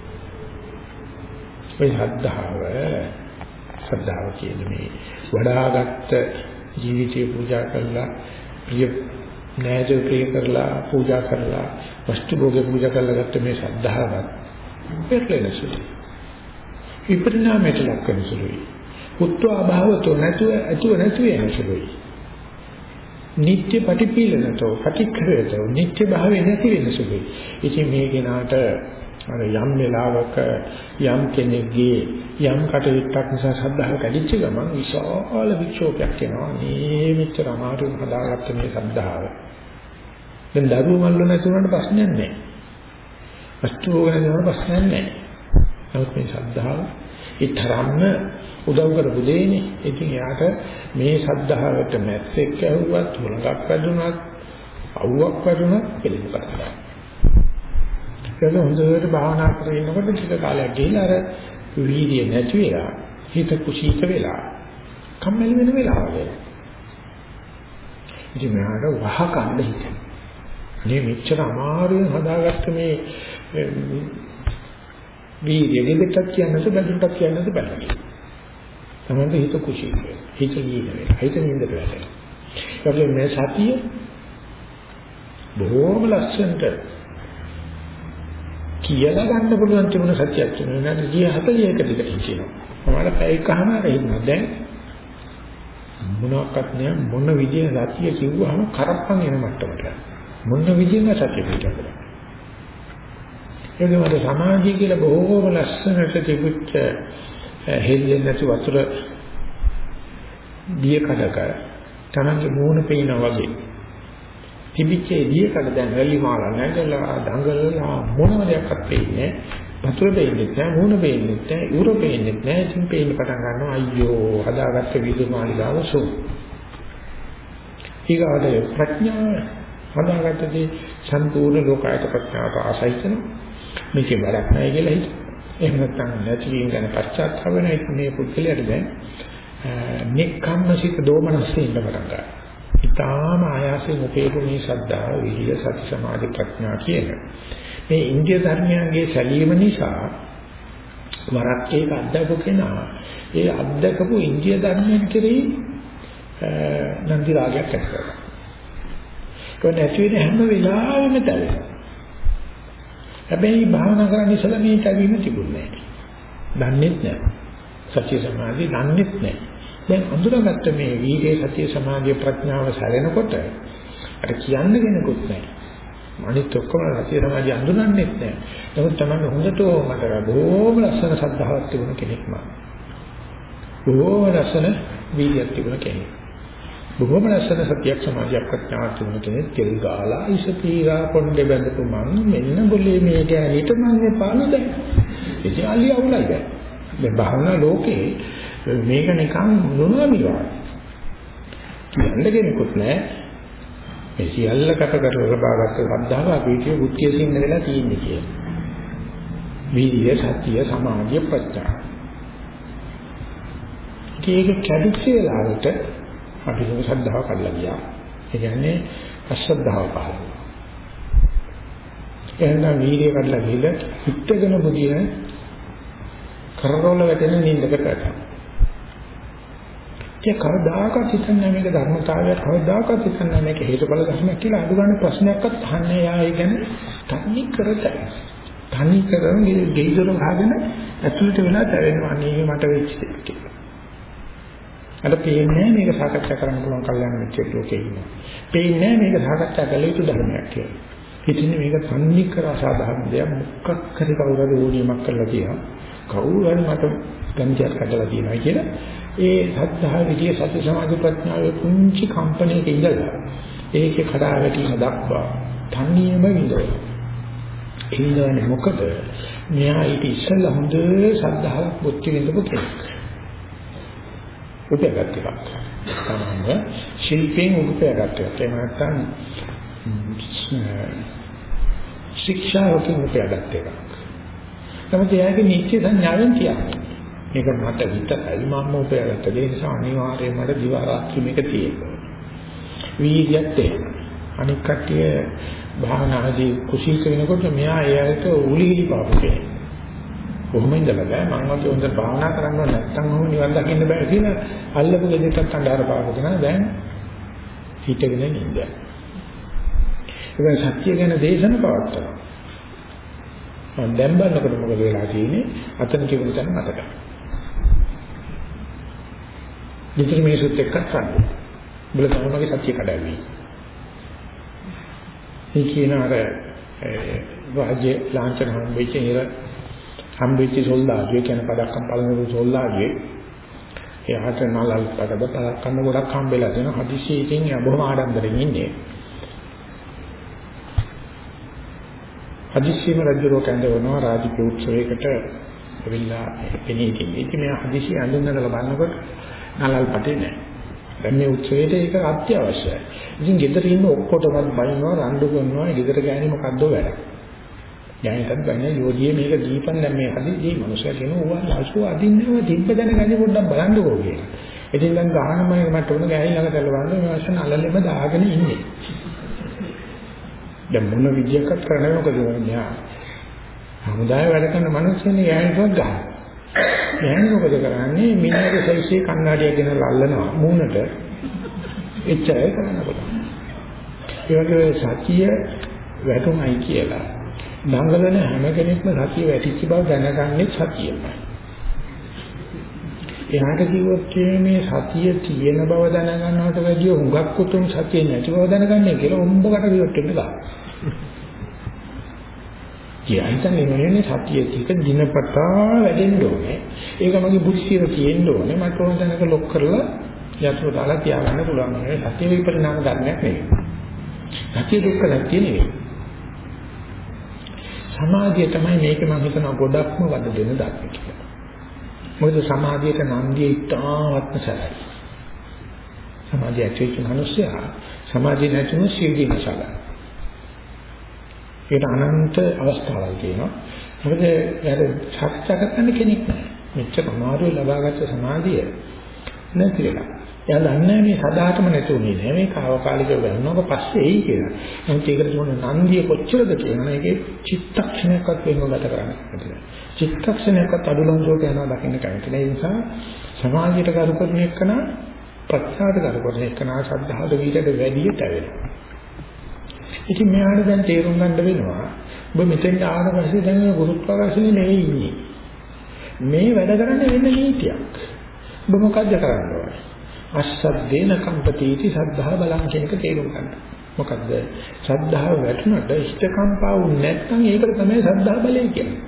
මේ ශ්‍රද්ධාව ශ්‍රද්ධාව කියන්නේ මේ වඩාගත් ජීවිතේ පූජා කළා ප්‍රිය නෑදෝ ප්‍රිය කරලා පූජා කරලා වස්තු භෝගේ පූජා කරලා ගත්ත මේ ශ්‍රද්ධාවත් පෙරලෙනසුයි. විපරිණාමයට ලක් වෙනසුයි. උත්ව අභාවතෝ නැතුව ඇතුව නැති වෙනසුයි. නිත්‍ය ප්‍රතිපීලනතෝ ප්‍රතික්‍රියතෝ නිත්‍ය භාවය නැති වෙනසුයි. ඉතින් මේ කෙනාට අර යම් වෙලාවක යම් කෙනෙක්ගේ යම් කටයුත්තක් නිසා ශ්‍රද්ධාව කැඩිච්ච ගමන් විශාල වික්ෂෝපයක් එනවා. මේ මෙච්චර අමාරුම හදාගත්ත මේ ශ්‍රද්ධාව. දැන් දරුවෝ මල්ල නැතුනට ප්‍රශ්නයක් නැහැ. වස්තු වල නැතුනට ප්‍රශ්නයක් නැහැ. නමුත් මේ ශ්‍රද්ධාව ඒ තරම්ම උදව් කරපු දෙන්නේ. ඉතින් යාට මේ ශ්‍රද්ධාවට මැස්සෙක් ඇහුවත් මුලක් වැදුනත් අවුවක් වැදුනත් පිළිගන්න කරනවා. ඒක හොඳට භාවනා කරගෙන ඉන්නකොට ටික කාලයක් ගිහිල්ලා අර වීර්යය නැති වෙලා හිත කුසීත වෙලා කම්මැලි වෙන වෙලාවල ඉතින් මට වහ කන්න හිතෙනවා. මේ මෙච්චර අමාරුවෙන් හදාගත්ත මේ වීර්යය දෙකක් කියන්නත් බැලුම්ටක් කියන්නත් බැලුවා. තමයි හිත කුසීත වෙලා හිත නිදලා හිත නිදලා වෙලා. ඒකෙන් මේ සතිය බොහෝම ලස්සනට කියලා ගන්න පුළුවන් තිබුණ සත්‍යයක් කියනවා. නේද? ගිය හතලියක දිගට කියනවා. මමලා පැය එකමාර ඉන්නවා. දැන් මොනක්වත් නෑ මොන විදිහේ සත්‍ය කිව්වහම කරප්පන් එන මට්ටමට. මොන විදිහෙන්ද සත්‍ය පිටකරන්නේ. ඒකම සමාජය කියලා බොහෝම ලස්සනට තිබුච්ච හෙල්ලෙන්නේ නැති වතුර දිය කඩක තමන්ගේ මූණ පේනවා වගේ. තිබිච්ච දිය කඩ දැන් රැලි මාලා නැගලා දඟලලා මොනම දෙයක්වත් පේන්නේ නැහැ. වතුර පේන්නේ නැහැ, මූණ පේන්නේ නැහැ, උර පේන්නේ නැහැ. ඉතින් පේන්න පටන් ගන්නවා අයියෝ හදාගත්ත විදුමාලිගාව සෝ. ඊගාට ප්‍රඥාව හදාගත්තදී සම්පූර්ණ ලෝකායත ප්‍රඥාවට ආසයිතන මේකේ වැඩක් නැහැ කියලා හිත. එහෙම නැත්නම් නැති වීම ගැන පශ්චාත්තාප වෙන එක මේ පුද්ගලයාට දැන් නික්කම්මසිත දෝමනස්සේ ඉන්න පටන් ගන්නවා. ඊටාම ආයාසයෙන් උපේතු මේ ශ්‍රද්ධාව, විරිය, සති, සමාධි, ප්‍රඥා කියන මේ ඉන්දිය ධර්මයන්ගේ සැලීම නිසා වරක් ඒක අත්දකපු කෙනා ඒ අත්දකපු ඉන්දිය ධර්මයන් කෙරෙහි නන්දි රාගයක් ඇති කරගන්නවා. ඒක නැති වෙන හැම වෙලාවෙම තැවෙනවා. හැබැයි භාවනා කරන්න ඉස්සලා මේ තැවීම තිබුණේ නැහැ. දන්නේත් නැහැ. සත්‍ය සමාධිය දන්නේත් නැහැ. දැන් අඳුරගත්ත මේ වීර්ය සතිය සමාධිය ප්‍රඥාව සැලෙනකොට අර කියන්න කෙනෙකුත් නැහැ. අනිත් ඔක්කොම සතිය සමාධිය අඳුරන්නේත් නැහැ. නමුත් තමයි හොඳට මට බොහොම ලස්සන ශ්‍රද්ධාවක් තිබුණ කෙනෙක් මම. බොහොම ලස්සන වීර්යයක් තිබුණ කෙනෙක්. බොහොම ලස්සන සතියක් සමාධියක් ප්‍රඥාවක් තිබුණ කෙනෙක් තෙල් ගාලා ඉසපීරා පොණ්ඩේ බඳපු මං මෙන්න બોලේ මේ ගෑනිට මං එපාන දැන්. ඉතින් අලිය අවුලයි දැන්. මේ භාවනා ලෝකේ මේක නිකන් නොනමිවා. කියන්න කෙනෙකුත් නැහැ. මේ සියල්ල කැප කරලා ලබාගත්ත ශ්‍රද්ධාව අපේ බුද්ධිය සින්න වෙලා තියෙන්නේ කියලා. වීර්ය, සතිය, සමාධිය, ප්‍රඥා. ඒක කැඩිච්ච වෙලාවට අපි ඒක ශ්‍රද්ධාව කඩලා ගියා. ඒ කියන්නේ අශ්‍රද්ධාව පහළ වුණා. එහෙනම් වීර්ය කඩලා ගිහලා හිටගෙන බුදින කරරෝල වැටෙන නින්දකට වැටෙනවා. ඒ කවදාකවත් හිතන්නේ මේක ධර්මතාවයක් කවදාකවත් හිතන්නේ මේක හේතුඵල ධර්මයක් කියලා අඩු ගන්න ප්‍රශ්නයක්වත් අහන්නේ යා ඒ කියන්නේ තනි කරතයි. තනි කරන ගෙයිදොර ගහගෙන ඇතුළට වෙලා තැවෙනවා නේ මට වෙච්ච දෙයක් කියලා. අර පේන්නේ මේක සාකච්ඡා කරන්න පුළුවන් කල්යනා මිත්‍රයෙක් ලෝකේ ඉන්නවා. පේන්නේ මේක සාකච්ඡා කළ යුතු ධර්මයක් කියලා. හිතින්නේ මේක තනි කර අසාධාරණ දෙයක් මොකක් හරි කවුරු හරි ඕනියමක් කරලා තියෙනවා. කවුරු හරි මට ගන්තියක් කඩලා තියෙනවා කියලා ඒ සද්ධා විදියේ සති සමාධි ප්‍රඥාවේ කුංචි කම්පණයක ඉඳලා ඒකේ කඩා වැටීම දක්වා තනියම විඳවන. ඉන්නවනේ මොකද මෙයා ඊට ඉස්සෙල්ලා හොඳ සද්ධාවක් බුද්ධි විඳපු කෙනෙක්. උපයාගත් එකක්. තමයි ශිල්පයෙන් උපයාගත් එකක්. ඒ නැත්නම් ශික්ෂාවකින් උපයාගත් එකක්. නමුත් එයාගේ නිත්‍ය සංඥාවෙන් කියන්නේ මේක මට විතරයි මම උපයාගත්ත දේ නිසා අනිවාර්යයෙන් මට දිව රාත්‍රී මේක තියෙනවා. වීර්යයත් එහෙම. අනික් කටිය භාවනාදී කුසීත වෙනකොට මෙයා එයාට උලිලි පාපුකේ. කොහොම ඉඳලා බෑ මම වගේ හොඳ භාවනා කරන්න නැත්නම් ඔහොම නිවන් දකින්න බෑ කියලා අල්ලපු දෙයකට අඬාර පාපු කෙනා දැන් හිටගෙන ඉඳලා. ඒක සත්‍ය ගැන දේශන පවත්වනවා. මම දැන් බලනකොට මොකද වෙලා තියෙන්නේ? අතන තිබුණ තැන මතකයි. විතර මිනිසුත් එක්ක ගන්න. බල තමයිගේ සත්‍ය කඩාවි. මේ කියන අර රාජ්‍ය ලාංඡන හම්බෙච්ච ඉර හම්බෙච්ච සොල්දාදුවේ කියන පදක්කම් පළවෙනි සොල්දාදුවේ එයාට නලල් පදද පදක්කම් ගොඩක් හම්බෙලා දෙනවා. හදිසියකින් එයා බොහොම ආඩම්බරෙන් ඉන්නේ. හදිසියෙම රජුරෝ කැඳවනවා රාජකීය උත්සවයකට ඇවිල්ලා එන්නේ ඉන්නේ. ඉතින් මෙයා හදිසිය අඳුනනලා බලනකොට නලල් පටේ නැහැ. දැන් මේ උත්සවයට ඒක අත්‍යවශ්‍යයි. ඉතින් ගෙදර ඉන්න ඔක්කොටම බයිනවා රණ්ඩු කරනවා ගෙදර ගෑණි මොකද්ද වැඩ. ගෑණිටත් බයින යෝධියේ මේක දීපන් දැන් මේ හදිසියේ මනුස්සයා කියනවා ඕවා ලස්සු අදින්නව තිබ්බ දැන ගන්නේ පොඩ්ඩක් බලන්නකෝ කියලා. ඉතින් දැන් ගානම මට උන ගෑණි ළඟ දැල්ලා බලන්න මේ වශයෙන් අලලෙම දාගෙන ඉන්නේ. දැන් මොන විදියකට කරන්නේ මොකද වෙන්නේ? හමුදාය වැඩ කරන මිනිස්සුනේ ගෑනිටවත් ගන්න. ගෑනි මොකද කරන්නේ? මිනිහගේ සයිසේ කණ්ණාඩියක් ගෙනල්ලා අල්ලනවා මූණට. එච්චරයි කරන්න පුළුවන්. ඒ වගේ සතිය වැටුමයි කියලා. දඟලන හැම කෙනෙක්ම සතිය වැටිච්ච බව දැනගන්නේ සතියමයි. එහාට කිව්වොත් මේ සතිය තියෙන බව දැනගන්නවට වැඩිය හුඟක් උතුම් සතිය නැති බව දැනගන්නේ කියලා උඹකට විවට් වෙන්න ගන්න. කියන්තනේ මොන්නේ සතිය ටික දිනපතා වැඩෙන්න ඕනේ. ඒක මගේ බුද්ධිය තියෙන්න ඕනේ. මට ඕන තැනක ලොක් කරලා යතුරු දාලා තියාගන්න පුළුවන්. මේ සතිය විපරිණාම ධර්මයක් නෙවෙයි. සතිය දුක්ඛ නැති නෙවෙයි. සමාධිය තමයි මේක මම හිතනවා ගොඩක්ම වද දෙන ධර්ම කියලා. මොකද සමාධියට නන්දිය ඉතාමත්ම සරලයි. සමාධිය ඇතුළේ තියෙන මිනිස්සයා සමාධිය නැතුව සියදී නැසලා. ඒකට අනන්ත අවස්ථාවල් තියෙනවා. මොකද යාර සත්‍යක කරන්න කෙනෙක් නැහැ. මෙච්චර අමාරුයි ලබාගත්ත සමාධිය නැති වෙලා. එයා දන්නේ මේ සදාටම නැතුනේ නෑ මේ කාවකාලික වෙනවක පස්සේ එයි කියලා. නමුත් ඒකට මොන නන්දිය කොච්චරද කියනවා ඒකේ චිත්තක්ෂණයක්වත් වෙනව ගත කරන්න බැහැ. චිත්තක්ෂණයක්වත් අඩුලංසෝට යනවා දකින්න කැමති නෑ. ඒ නිසා සමාජයට කරු කරන එකන ප්‍රත්‍යාවට කරු කරන එකන ශ්‍රද්ධාවට වීර්යයට වැඩි තැවෙනවා. ඉතින් මෙයාට දැන් තේරුම් ගන්න වෙනවා ඔබ මෙතෙන් ආවට පස්සේ දැන් ගුරුත්වාකර්ෂණය නෙවෙයි ඉන්නේ. මේ වැඩ කරන්නේ වෙන නීතියක්. ඔබ මොකද්ද කරන්න ඕනේ? අස්සද්දේන කම්පතිටි සද්ධා බලං කියන එක තේරුම් ගන්න. මොකද්ද? සද්ධාව වැටුණට ඉෂ්ඨ කම්පාවු නැත්නම් ඒකට තමයි සද්ධා බලය කියන්නේ.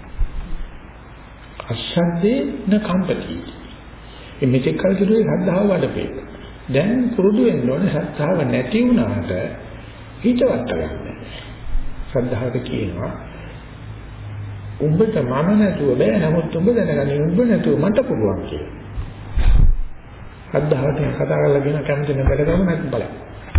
අස්සද්දේන කම්පතිටි. මේ මෙතෙක් කල කිව්වේ සද්ධාව වඩපේ. දැන් පුරුදු වෙන්න ඕනේ සද්ධාව නැති වුණාට හිතවත් ගන්න. සද්ධාවට කියනවා උඹට මම නැතුව බෑ නමුත් උඹ දැනගන්නේ උඹ නැතුව මට පුළුවන් කියලා. සද්ධාවට කතා කරලා කියන කැමති නැබැයි ගම නැත් බලන්න.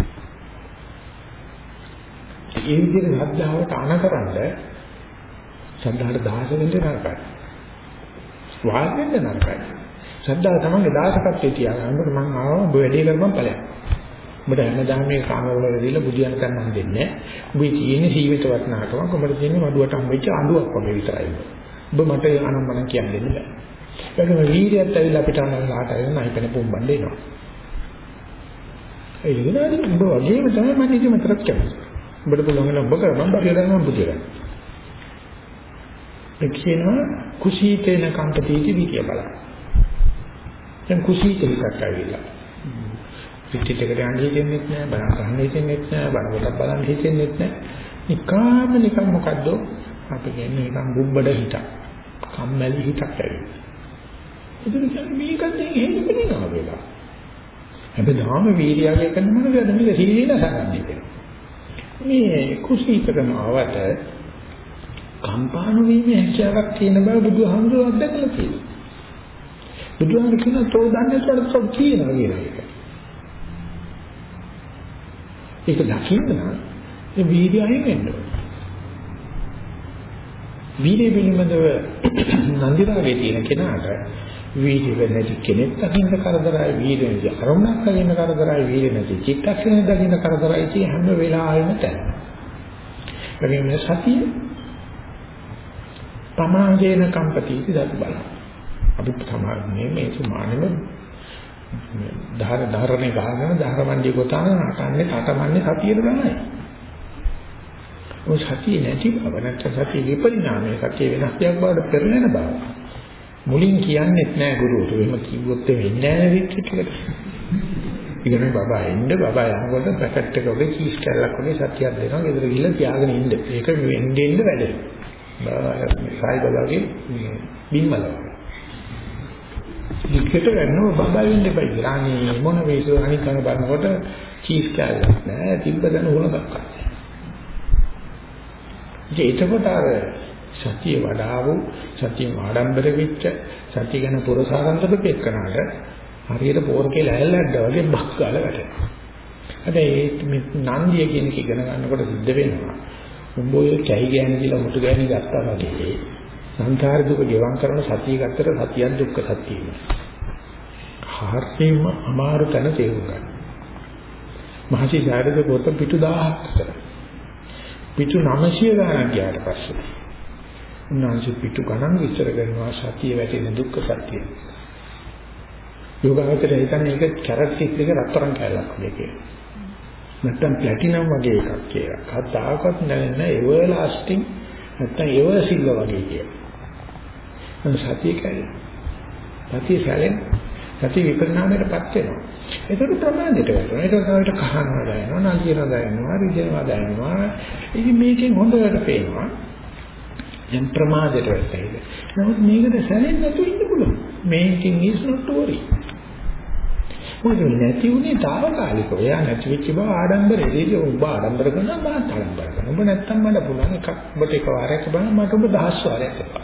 ඒ විදිහට සද්ධාවට අනකරන්න සද්ධාවට දහස වෙන්න නරකයි. වාගෙන්න නරකයි. සද්ධාව තමයි දාසකත්වයේ තියාගන්න. උඹට මං ආවා ඔබ වැඩේ කරපම් ඵලයක්. උඹට හැමදාම මේ කාමවල දීලා බුදියන් කරන්න හම්බෙන්නේ නැහැ. උඹේ තියෙන ජීවිත වටිනාකමක් උඹට තියෙන්නේ මඩුවට හම්බෙච්ච අඬුවක් වගේ විතරයි. ඔබ මට අනම්මනම් කියන්නේ නැහැ. ඒකම වීර්යයත් ඇවිල්ලා අපිට අනලාට එන අයිපෙන පොම්බන් දෙනවා. ඒ විදිහට උඹ වගේම තමයි මම ඉතින් මතරක් කියන්නේ. උඹට පුළුවන් නම් ඔබ කරපම් බරිය ගන්න බුදිය ගන්න. ඒ කියනවා කුසීතේන කම්පතිටි විදිය බලන්න. දැන් කුසීත එකක් ඇවිල්ලා පිටිටකට යන්න හිතෙන්නේ නැහැ, බලන්න ගන්න හිතෙන්නේ නැහැ, බලනකොට බලන්න හිතෙන්නේ නැහැ. නිකාම නිකන් මොකද්ද? අපි කියන්නේ නිකන් බුබ්බඩ හිතක්. කම්මැලි හිතක් ඇවිල්ලා. ඒක නිසා මේකත් හේතු වෙනවා වේලා. හැබැයි වීර්යය කරන මොනවද මේක සීලීන සාරන්නේ. මේ කුසීතකම ආවට කම්පාණු වීමේ හැකියාවක් තියෙන බව බුදුහාමුදුරුවෝ අත්දැකලා තියෙනවා. බුදුහාමුදුරුවෝ කියන තෝ දන්නේ තොරතුරු කියනවා කියලා ඒක. ඒක දකින්න නම් ඒ වීර්යයෙන් වෙන්න ඕනේ. වීර්ය පිළිබඳව නන්දිරාගේ තියෙන කෙනාට වීර්ය නැති කෙනෙක් දකින්න කරදරයි, වීර්ය නැති අරමුණක් දකින්න කරදරයි, වීර්ය නැති චිත්තක්ෂණයක් දකින්න කරදරයි කිය හැම වෙලාවෙම තැන. ඒ මේ සතිය තමාගේන කම්පතිටි දත් බලන්න. අපි තමයි මේ සමානෙම ධාර ධාරණේ ගහගෙන ධාරමණ්ඩිය ගොතන නටන්නේ කටමන්නේ සතියේ තමයි. ඔය සතිය නැති බව නැත්නම් සතිය විපරිණාමය සතිය වෙනස් දෙයක් බවට පෙරලෙන බව. මුලින් කියන්නේත් නෑ ගුරුවරු. එහෙම කිව්වොත් වෙන්නේ නෑ විචිතකට. ඉතින් බබා එන්න බබා යනකොට පැකට් එක වගේ කීස් කැල්ලක් වගේ සතියක් දෙනවා. ගෙදර ගිහලා තියාගෙන ඉන්න. ඒක වෙන්නේ ඉන්න වැඩේ. සායි බබාගේ බිම්මල. විකට ගන්නව බබා ඉන්න එපා කියලා. අනේ මොන වේසෝ අනිත් කන බලනකොට කීස් කැල්ලක් නෑ. තිබ්බදන උලක්. ඒකකොට අර සතිය වඩාවු සතිය ආඩම්බර වෙච්ච සතිය ගැන පුරසාරන්තක පෙන්නනට හරියට පෝරකේ ලැහැල්ලක් වගේ බක් ගාලා වැටෙනවා. අද මේ නන්දිය කියන එක ඉගෙන ගන්නකොට සිද්ධ වෙනවා. උඹ ඔය කැහි ගෑනි කියලා මුතු ගෑනි ගත්තා වගේ සංඛාර දුක ගෙවම් කරන සතිය ගත්තට සතියක් දුක්ඛ සත්‍යය. හරියම අමාරු තැන තේරුම් ගන්න. මහසි ජාතක පොත පිටු දහයක් විතර. පිටු නවසිය ගණන් ගියාට පස්සේ උන්වහන්සේ පිටු ගණන් විස්තර කරනවා සතිය වැටෙන දුක්ඛ සත්‍යය. යෝගාවචරය හිතන්නේ ඒක කැරට් ටික් එක රත්තරන් කැලක් වගේ කියලා. නැත්තම් ප්ලැටිනම් වගේ එකක් කියලා. කවදාකවත් නැහැ එවර් ලාස්ටිං නැත්තම් එවර් සිල්වර් වගේ කියලා. මම සතිය කැලේ. සතිය සැලෙන් සතිය විපරිණාමයටපත් වෙනවා. ඒකට ප්‍රමාදයට වැටෙනවා. ඒක තමයි කහනවා දැනෙනවා, නලියනවා දැනෙනවා, රිදෙනවා දැනෙනවා. ඉතින් මේකෙන් හොඳට පේනවා. යම් ප්‍රමාදයට වැටෙන්නේ. නමුත් මේකට සැලෙන්නේ නැතුව ඉන්න පුළුවන්. මේකෙන් is not to worry. මොකද නැති උනේ తాවකාලිකව. එයා නැති වෙච්ච බව ආඩම්බරේ. ඒක ඔබ ආඩම්බර කරනවා මාත් ආඩම්බර කරනවා. ඔබ නැත්තම් මට පුළුවන් එකක් ඔබට එක වාරයක් බලන්න මට ඔබ දහස් වාරයක් එපා.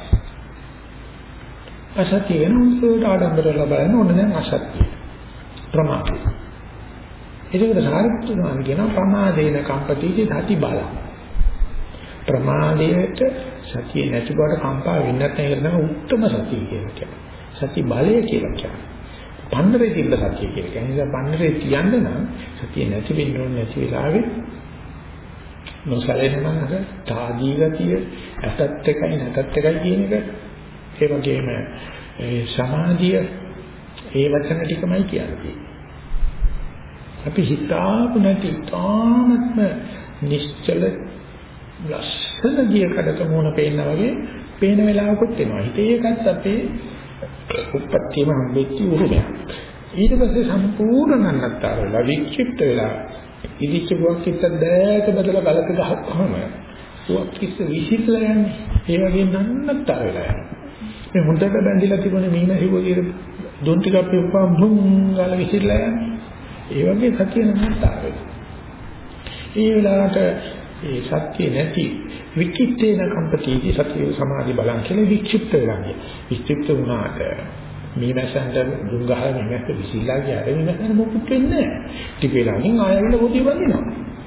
අසත්‍ය වෙන උන්ට ආඩම්බර ලබන්න ඕන දැන් අසත්‍ය. ප්‍රමාදය. ඒකද සාරිපුත්‍රයන් කියන ප්‍රමාදේන කම්පතිති ධාති බල. ප්‍රමාදයට සතිය නැති බවට කම්පා වෙන්නේ නැත්නම් ඒක තමයි උත්තම සතිය කියලා කියන්නේ. සති බලය කියලා කියන්නේ. පන්නරේ තිබ්බ සතිය කියලා කියන්නේ. ඒ නිසා පන්නරේ තියන්න නම් සතිය නැති වෙන්න ඕනේ නැති වෙලාවෙ නොසලෙන මනස තාදී ගතිය ඇතත් එකයි නැතත් එකයි කියන එක ඒ වගේම ඒ සමාධිය ඒ වචන ටිකමයි කියන්නේ. අපි හිතාපු නැති තාමත්ම නිශ්චල ලස්සන ගියකඩක මොන පේනා වගේ පේන වෙලාවකුත් එනවා. හිතේ එකත් අපේ උපත්තියම හම්බෙච්ච උරුමයක්. ඊට පස්සේ සම්පූර්ණ නන්නත්තර වෙලා වික්ෂිප්ත වෙලා ඉදිච්ච බුවක් කිත්ත දැක බදලා බලක ගහපුවම බුවක් කිස්ස විසිරලා යන්නේ. ඒ වගේ නන්නත්තර වෙලා යනවා. මේ හොඳට බැඳිලා තිබුණේ මීන හිවගේ දොන් ටිකක් පිප්පම් බුම් ගාලා විසිරලා යන්නේ. ඒ වගේ සතිය නන්නත්තර වෙනවා. ඒ වෙලාවට ඒ සත්‍ය නැති විචිත්තේන කම්පතිටි සතිය සමාධි බලන් කියලා වික්ෂිප්ත වෙලා ගියා. වික්ෂිප්ත වුණාට මේ නැසන්ට දුම් ගහලා නැත්නම් විසිලා ගියාට මේ නැසන් මොකුත් වෙන්නේ නැහැ. ටික වෙලාවකින් ආයෙත් පොඩි වදිනවා.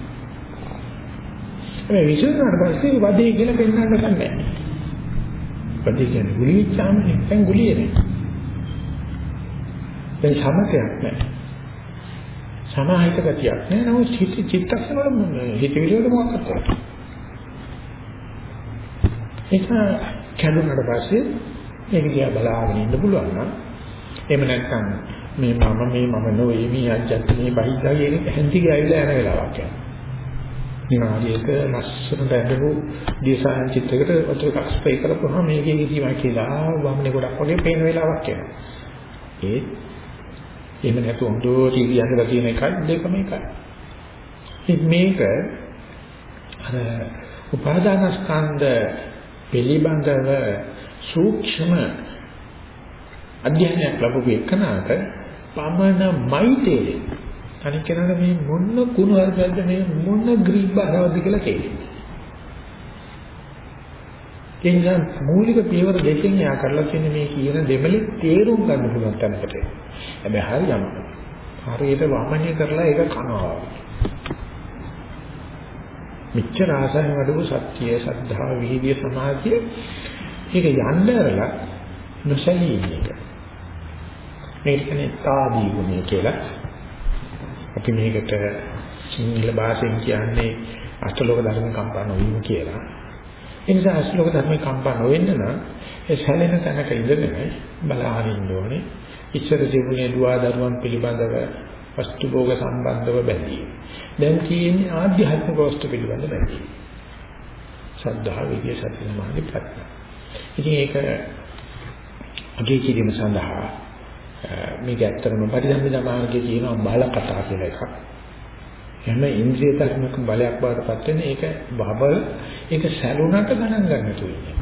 මේ විශ්වනාට පස්සේ වදේ කියලා පෙන්වන්න ගන්නෑ. වදේ කියන්නේ ගුලිච්චාමනේ දැන් ගුලියේ නේ. දැන් සමතයක් නැහැ. සමාහිත ගතියක් නෑ. නමුත් හිත චිත්තක්ෂණ වල හිත විදියට මොකක්ද කරන්නේ? ඒක කැඩුනට පස්සේ මේක දිහා බලාගෙන ඉන්න පුළුවන් නම් එහෙම නැත්නම් මේ මම මේ මම නොවේ මේ අජ්ජත් මේ බහිද්දාගේ එක හැන්ති ගෑවිලා යන වෙලාවක් යනවා. නිවාඩියක ලස්සනට ඇදපු දිසායන් චිත්‍රයකට ඔතන එකක් ස්ප්‍රේ කරපුවාම මේකේ කිසිම කියලා වම්නේ ගොඩක් වගේ පේන වෙලාවක් එනවා. ඒ එහෙම නැතු හොඳෝ ටීවී අහලා තියෙන එකයි දෙකම එකයි. ඉතින් මේක අර උපාදානස්කන්ධ පිළිබඳව සූක්ෂම අධ්‍යයනයක් ලැබුව එකනට පමණමයි තේරෙන්නේ. අනික කෙනාට මේ මොන කුණු හරිද මේ මොන ග්‍රීබ් බරවද කියලා තේරෙන්නේ. ඒ නිසා මූලික පියවර දෙකෙන් යා කරලා තියෙන මේ කියන දෙමලේ තේරුම් ගන්න පුළුවන් තැනකට. හැබැයි හරියම හරියට වමනය කරලා ඒක කනවා. මෙච්චර ආසන්න වඩපු සත්‍ය, සද්ධා, විහිදිය, සමාධිය ඒක යන්න ඇරලා නොසලී ඉන්න එක. මේක කියන්නේ තාදී ගුණය කියලා. අපි මේකට සිංහල භාෂෙන් කියන්නේ අෂ්ටලෝක ධර්ම කම්පා නොවීම කියලා. ඒ නිසා අෂ්ටලෝක ධර්ම කම්පා නොවෙන්න නම් ඒ සැලෙන තැනක ඉඳගෙන බලහන් ඉන්න ඕනේ. ඉස්සර ජීවනයේ දුවා දරුවන් පිළිබඳව වස්තු භෝග සම්බන්ධව බැඳී. දැන් තියෙන්නේ ආධ්‍යාත්මික වස්තු පිළිබඳව බැඳී. ශ්‍රද්ධා, විරිය, සති, සමාධි, ප්‍රඥා. ඉතින් ඒක අගේ කිරීම සඳහා මේක ඇත්තටම පරිධම්ම මාර්ගයේ තියෙන බල කතා කියලා එකක්. එහෙනම් ඉන්ද්‍රිය ධර්මක බලයක් බවට පත් වෙන ඒක බබල් ඒක සැලුණට ගණන් ගන්න තුනේ.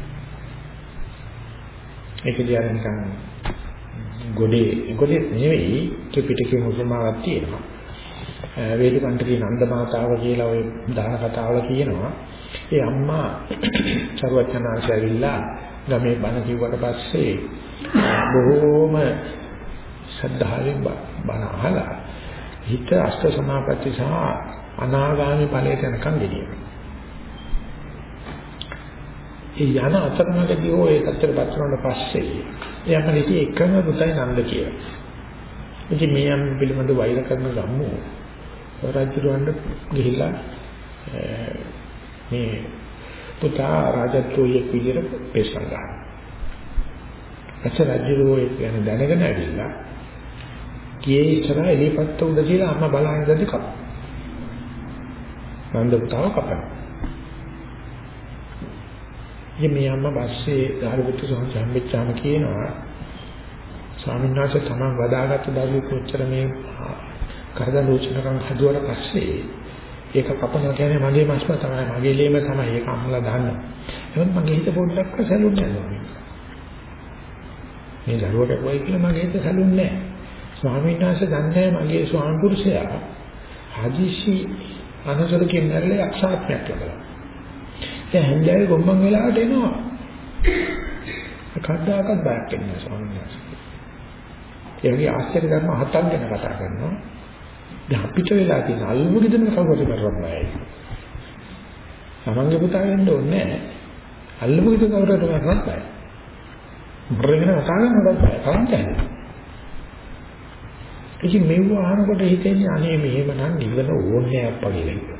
ඒක දිහා නිකන් ගොඩේ ගොඩේ නෙවෙයි ත්‍රිපිටකයේ උපමාවක් තියෙනවා. වේදකන්ටකේ නන්ද මාතාව කියලා ওই දාන කතාවල කියනවා. ඒ අම්මා සර්වඥාන්සේ ඇවිල්ලා ගමේ බණ කිව්වට පස්සේ බොහෝම ශ්‍රද්ධාවෙන් බණ අහලා හිත අෂ්ට සමාපatti සහ අනාගාමී ඵලයට යනකම් ගෙනියනවා. ඒ යන අතරමඟදී ඔය ඇත්තට පත්‍රවන්න පස්සේ එයාම ඉති එකම පුතයි නන්ද කියලා. ඉතින් මේ යම් පිළිබඳ වෛර කරන ගම්මු රජුරවන්න ගිහිල්ලා මේ පුතා රාජත්වයේ විදිහට පෙසන් ගන්නවා. ඇත්ත රජුරෝ කියන දැනගෙන ඇවිල්ලා කියේ ඉතර එලිපත්ත උඩ කියලා අම්මා බලන්න දැදි කප. නන්ද පුතාව කපනවා. මේ අම්මා පස්සේ ධාරිපුත්තු සම්බෙච්චාම කියනවා ස්වාමීන් වහන්සේ තමන් වදාගත්ත දරුවෙක් කොච්චර මේ කරදර රෝචනකම් හදුවට පස්සේ ඒක කපනවා කියන්නේ මගේ මාස්ම තමයි මගේ ලේම තමයි ඒක අම්මලා දාන්න. එහෙනම් මගේ හිත පොඩ්ඩක් සැලුන්නේ නැහැ. මේ දරුවට කොයි කියලා මගේ හිත සැලුන්නේ නැහැ. ස්වාමීන් වහන්සේ දන්නේ මගේ ස්වාමි පුරුෂයා හදිසි අනසරකින් නැරලා අක්ෂාත්මයක් ලබලා. ඒ හැන්දෑවේ ගොම්බන් වෙලාවට එනවා. කද්දාකත් බයක් වෙනවා ස්වාමීන් වහන්සේ. ඒ වගේ ආශ්චර්ය ධර්ම හතක් ගැන කතා කරනවා. දැන් අපිට වෙලා තියෙන අල්මුගෙදම කවුරුද කරන්නේ? සමංග පුතා වෙන්න ඕනේ නැහැ. අල්මුගෙද කවුරුද කරන්නේ? මොරගෙන කතා කරනකොට බය කරන්නේ. ඉතින් මේව අහනකොට හිතෙන්නේ අනේ මෙහෙම නම් නිවන ඕනේ අප්පා කියලා.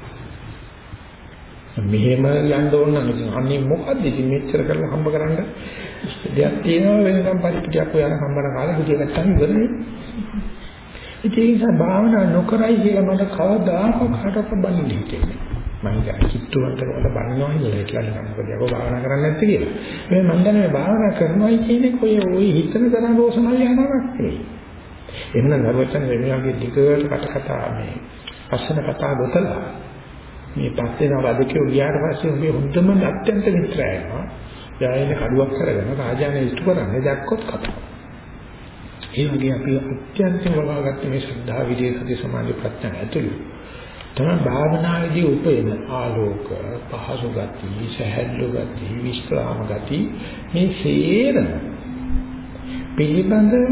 මෙහෙම යන්න ඕන නම් ඉතින් අනේ මොකද්ද ඉතින් මෙච්චර කරලා හම්බ කරන්න දෙයක් තියෙනවා වෙනකම් පරිපිටියක් ඔයාලා හම්බන කාලේ බුදිය ගත්තාම ඉවරනේ. ඉතින් ඒ නිසා භාවනා නොකරයි කියලා මට කවදාකවත් කාටවත් බනින්න හිතෙන්නේ. මම හිතා කිට්ටුවන්ට වල බනිනවා කියලා කියලා මොකද යකෝ භාවනා කරන්නේ නැත්තේ කියලා. මේ මම දන්නේ මේ භාවනා කරනවායි කියන්නේ කොයි ওই හිතන තරම් රෝසනල් යනවා නෙවෙයි. එහෙනම් නරවචන වෙමියාගේ දිගට කට කතා මේ පස්සන කතා ගොතලා මේ පස්සේ නවදකේ ගියාට පස්සේ උඹේ හොඳම අත්‍යන්ත මිත්‍රයනවා. යායන කඩුවක් කරගෙන රාජානේ ඉස්තු කරන්නේ දැක්කොත් කතා. ඒ වගේ අපි අත්‍යන්තව වවාගත්ත මේ ශ්‍රද්ධා විදියේ සති සමාධි ප්‍රඥා ඇතුළු තමයි භාවනාවේදී උපයන ආලෝක පහසු ගති සහැල්ලු ගති විස්්‍රාම ගති මේ සේරම පිළිබඳව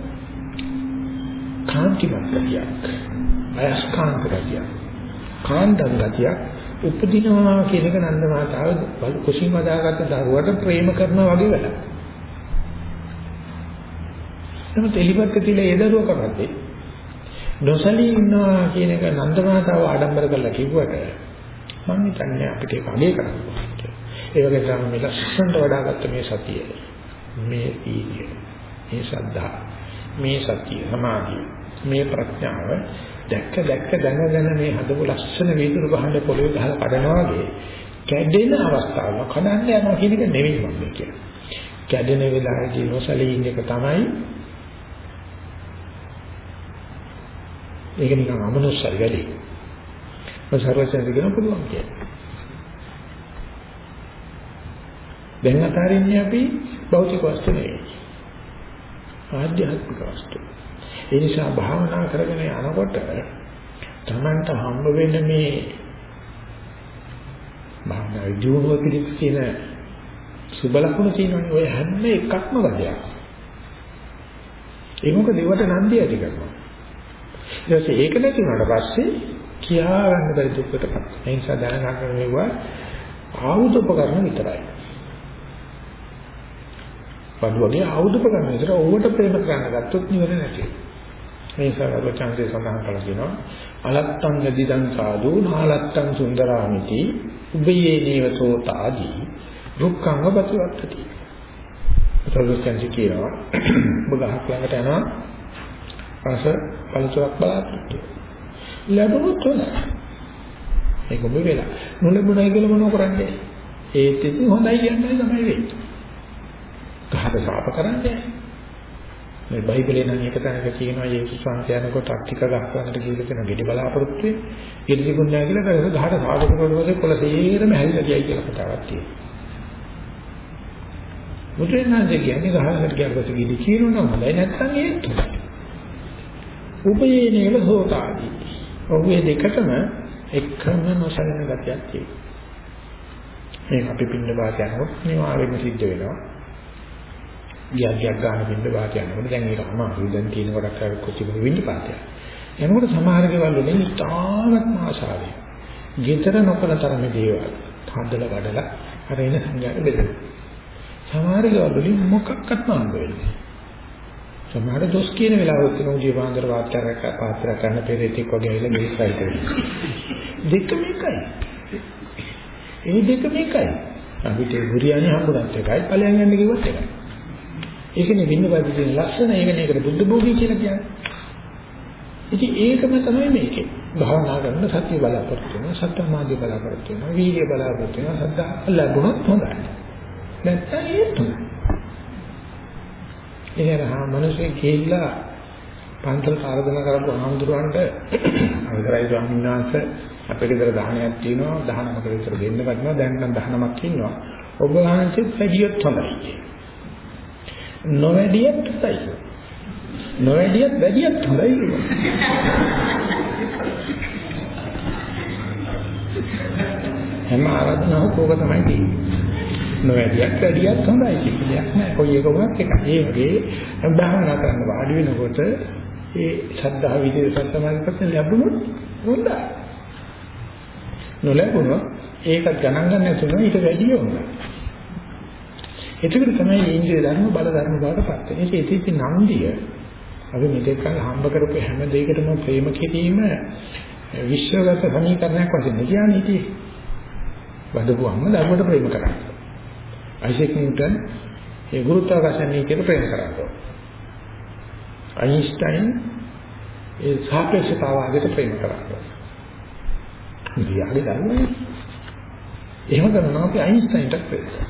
කාන්තිමත් ගතියක් අයස්කාන්ත ගතියක් කාන්දම් ගතියක් උපදිනවා කියන එක නන්ද මාතාව කුසින් වදාගත්ත දරුවට ප්‍රේම කරනවා වගේ වැඩක්. නමුත් එලිපත් තියලා ඒ දරුව කරන්නේ නොසලී ඉන්නවා කියන එක නන්ද මාතාව ආඩම්බර කරලා කිව්වට මම හිතන්නේ අපිට ඒක අගය කරන්න ඕනේ. ඒ වගේ තමයි මේ ලස්සනට වඩාගත්ත මේ සතිය, මේ ඊර්ය, මේ ශ්‍රද්ධා, මේ සතිය, සමාධිය, මේ ප්‍රඥාව දැක්ක දැක්ක දැන දැන මේ හදපු ලස්සන වීදුරු ගහන පොළවේ ගහලා කඩනවා වගේ කැඩෙන අවස්ථාවල කඩන්න යනවා කියන එක නෙවෙයි මම කියන්නේ. කැඩෙන වෙලාවේදී නොසලී ඉන්න එක තමයි ඒක නිකන් අමනුෂ්‍යයි වැඩි. මම සර්වඥයන් කියන පුළුවන් කියන්නේ. දැන් අතරින්නේ අපි භෞතික වස්තු නෙවෙයි. ආධ්‍යාත්මික වස්තු. ඒ නිසා භාවනා කරගෙන යනකොට තමන්ට හම්බ වෙන මේ භාවනා ජීවුව පිළිත් කියන සුබ ලක්ෂණ තියෙනවනේ ඔය හැම එකක්ම වදයක්. ඒ මොකද ඒවට නන්දිය ඇති කරනවා. ඊට පස්සේ ඒක නැති වුණාට පස්සේ කියා ගන්න බැරි දුක්කටපත්. ඒ නිසා දැනගන්න මේවා ආයුධ උපකරණ විතරයි. බඩුවගේ ආයුධ උපකරණ විතර ඕවට ප්‍රේම කරන්න ගත්තොත් නිවන නැති. මේ සර්වචන්සේ සඳහන් කළා කියනවා අලත්තං යදිදං සාදු නාලත්තං සුන්දරාමිති උබ්බයේ නේවතෝ තාදී දුක්ඛං වපතිවත්තති. සර්වචන්සේ කියනවා ඔබ ගහක් ළඟට යනවා රස පළතුරක් බලාපොරොත්තු ලැබුණොත් හොඳයි. ඒක ඔබ වෙලා නොලැබුණයි කියලා මොනව කරන්නේ? ඒත් ඉතින් හොඳයි කියන්නේ තමයි වෙන්නේ. ගහට සාප කරන්නේ. මේ බයිබලේ නම් එක තැනක කියනවා යේසුස් වහන්සේ යනකොට අට්ටික ගහකට ගිහිල්ලා කියන ගෙඩි බලාපොරොත්තු වෙන්නේ. ගෙඩි තිබුණ නැහැ කියලා ඒක ගහට සාප කරනකොට කොළ තේරෙම හැදිලා ගියයි කියලා කතාවක් තියෙනවා. මුද්‍රණාන්සේ කියන්නේ ගහකට ගියකොට ගෙඩි කියනවා නම් හොඳයි නැත්නම් ඒත්. උපයේ නේල හොතාදී. ඔහුගේ දෙකටම එකම නොසලන ගතියක් තියෙනවා. මේක අපි පින්න වාත යනකොට නිවාරෙම සිද්ධ වෙනවා. ගියක් ගියක් ගන්න පින්න වාත යනකොට දැන් ඒක අමාරුයි. දැන් තියෙන කොටක් අර කොච්චර විඳ පාතය. යනකොට සමහර දේවල් වලින් ඉතාමත් ආශාවෙන්. ගෙතර නොකල තරමේ දේවල්. හදලා වඩලා අර එන සංඥාට බෙදෙනවා. සමහර දේවල් වලින් මොකක්වත් නෑ වෙන්නේ. සමහර දොස් කියන වෙලාවට තියෙන උදේ පාන්දර වාත්‍යාරක පාත්‍ර කරන පෙරේතික් වගේ ඇවිල්ලා මේක කරයි. දෙකම එකයි. ඒ දෙකම එකයි. අපිට ගුරියානි හම්බුනත් එකයි ඵලයන් යන්න කිව්වත් එකයි. ඒකනේ වින්නපති කියන ලක්ෂණ ඒකනේ ඒකට බුද්ධ භෝගී කියලා කියන්නේ. ඉතින් ඒකම තමයි මේකේ. භාවනා කරන සත්‍ය බලාපොරොත්තු වෙනවා, සත්‍ය මාර්ගය බලාපොරොත්තු වෙනවා, වීර්ය බලාපොරොත්තු වෙනවා, සද්දා ලැබුණොත් හොඳයි. නැත්නම් ඒත් හොඳයි. එහරහා මිනිස්සේ කියලා පන්සල් ආරාධනා කරපු ආමඳුරන්ට අවසරයි ස්වාමීන් වහන්සේ අපේ ගෙදර දහනයක් තියෙනවා දහනමකට විතර දෙන්න ගන්නවා දැන් නම් දහනමක් ඉන්නවා ඔබ වහන්සේත් වැඩියොත් හොඳයි නොවැඩියත් හොඳයි නොවැඩියත් වැඩියත් හොඳයි හැම ආරාධනාවක් ඕක තමයි තියෙන්නේ නොවැඩියක් වැඩියක් හොඳයි කියලා නෑ කොයි එකකවත් එකයි ඒ වගේ භාවනා කරන වාඩි වෙනකොට ඒ ශ්‍රද්ධාව විදිහට සත්‍යමාර්ගපත් ලැබුණොත් හොඳයි නොලැබුණොත් ඒකත් ගණන් ගන්න නැතුව ඊට වැඩිය හොඳයි ඒකට තමයි ඉන්ද්‍රිය ධර්ම බල ධර්ම බවට පත් වෙන්නේ ඒක ඉතින් නන්දිය අපි මෙතෙක් කල හම්බ කරපු හැම දෙයකටම ප්‍රේම කිරීම විශ්වගත සමීකරණයක් වශයෙන් කියන්නේ ඉතින් වදපුවම ධර්මයට ප්‍රේම කරන්නේ අයිසෙක් නිව්ටන් ඒ ගුරුත්වාකර්ෂණ නීතියට ප්‍රේම කරනවා. අයින්ස්ටයින් ඒ සාපේක්ෂතාවාදයට ප්‍රේම කරනවා. ඉතියාගේ ධර්මයේ එහෙම කරනවා අපි අයින්ස්ටයින්ට ප්‍රේම කරනවා.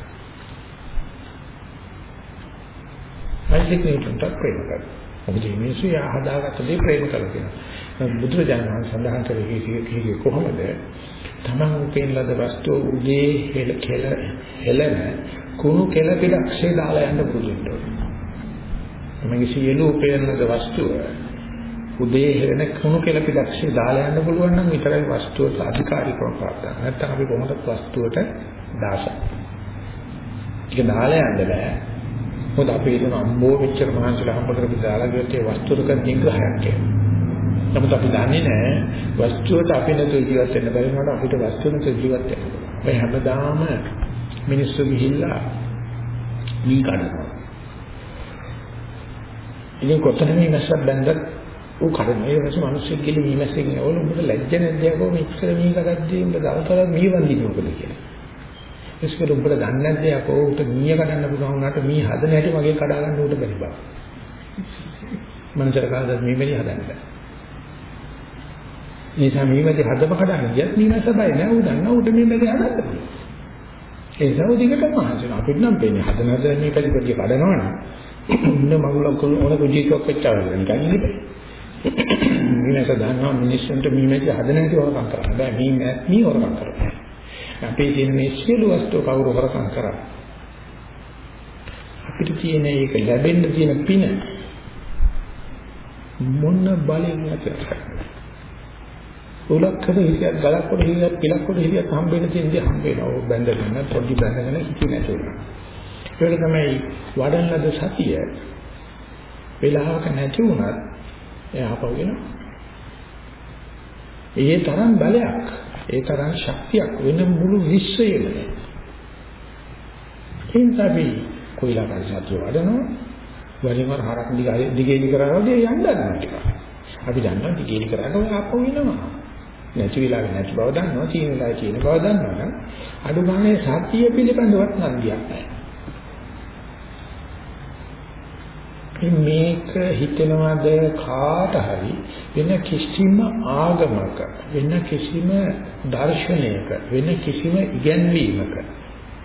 අයිසෙක් නිව්ටන්ට ප්‍රේම කරනවා. මොකද මේ මිනිස්සු යා හදාගත්ත දේ ප්‍රේම කරලා තියෙනවා. බුදුරජාණන් වහන්සේ සඳහන් කරේ කොහොමද? තමන් උපේන ලද වස්තුව උගේ හෙල කෙල හෙලන කුණු කෙල පිටක්ෂේ දාලා යන්න පුරුදු වෙනවා. තමන්ගේ සියලු උපේන ලද වස්තුව උදේ හෙලන කුණු කෙල පිටක්ෂේ දාලා යන්න පුළුවන් නම් විතරයි වස්තුවට අධිකාරීකම ප්‍රාප්ත වෙන්නේ. නැත්නම් අපි කොහොමද වස්තුවට දාසක්. ඒක දාලා යන්න බෑ. මොකද අපි හිතන අම්බෝ මෙච්චර මහන්සිලා හම්බ කරපු දාලා ගියොත් ඒ වස්තුවක නිග්‍රහයක් කියලා. නමුත් අපි දන්නේ නැහැ වස්තුවට අපි නැතුව ජීවත් වෙන්න බැරි වුණාට අපිට වස්තුව නැතුව ජීවත් වෙන්න. මේ හැමදාම මිනිස්සු ගිහිල්ලා මී කඩනවා. ඉතින් කොතන මේ මැස්සක් බැන්දත් ඌ කඩන. ඒ වගේ මිනිස්සු ගිහින් මී මැස්සෙක් නෝල උඹට ලැජ්ජ නැද්ද යකෝ මෙච්චර මී කඩද්දී උඹ දවසට මී වන්දිනවද කියලා. ඒස්කර උඹට දන්නේ නැද්ද යකෝ උට මීය කඩන්න පුළුවන් වුණාට මී හදන හැටි මගේ කඩා ගන්න උට බැරි බා. මනසට කාදද මී මෙලි හදන්න. නිසා මේ වැඩි හදම කඩන්න ගියත් මීමැස්ස බය නෑ ඌ දන්නා ඌට මේ වැඩි හදන්න පුළුවන්. ඒ සෞදිකටම මහන්සියන අපිට නම් පේන්නේ හදන හදන මේ පැති පැති කඩනවනම් ඉන්න මගුලක් ඕන කුජීකක් වෙච්චවල නිකන් ඉන්නේ. මීමැස්ස දන්නා මිනිස්සුන්ට මීමැස්ස හදන හැටි වරකම් කරන්න බෑ මීමැස් මී වරකම් කරන්නේ. අපේ තියෙන මේ සියලු වස්තු කවුරු වරකම් කරා. අපිට තියෙන ඒක ලැබෙන්න තියෙන පින මොන බලෙන් නැතද? උලක්කද හිතියක් ගලක්කොට හිතියක් පිලක්කොට හිතියක් හම්බෙන්න තියෙන දේ හම්බ වෙනවා. ඔය බැඳගෙන පොඩි බැඳගෙන හිතේ නැතුණා. ඒක තමයි වඩන ලද සතිය. වෙලාවක නැති වුණත් එයා පවගෙන. ඒ තරම් බලයක්, ඒ තරම් ශක්තියක් වෙන මුළු විශ්වයේම නැහැ. හින්දාවි කොයිලාක සතිය වඩනවා. වරින් වර හරක් දිගේ දිගේ කරනවා වගේ යන්න ගන්නවා. අපි දන්නවා දිගේ කරාට ඔය ආපහු එනවා. නැති වෙලාවෙ නැති බව දන්නවා, තියෙන වෙලාවෙ තියෙන බව දන්නවා නම් අඩු ගානේ සත්‍ය පිළිබඳවත් නන්දියක් නැහැ. මේක හිතනවාද කාට හරි වෙන කිසිම ආගමක, වෙන කිසිම දර්ශනයක, වෙන කිසිම ඉගැන්වීමක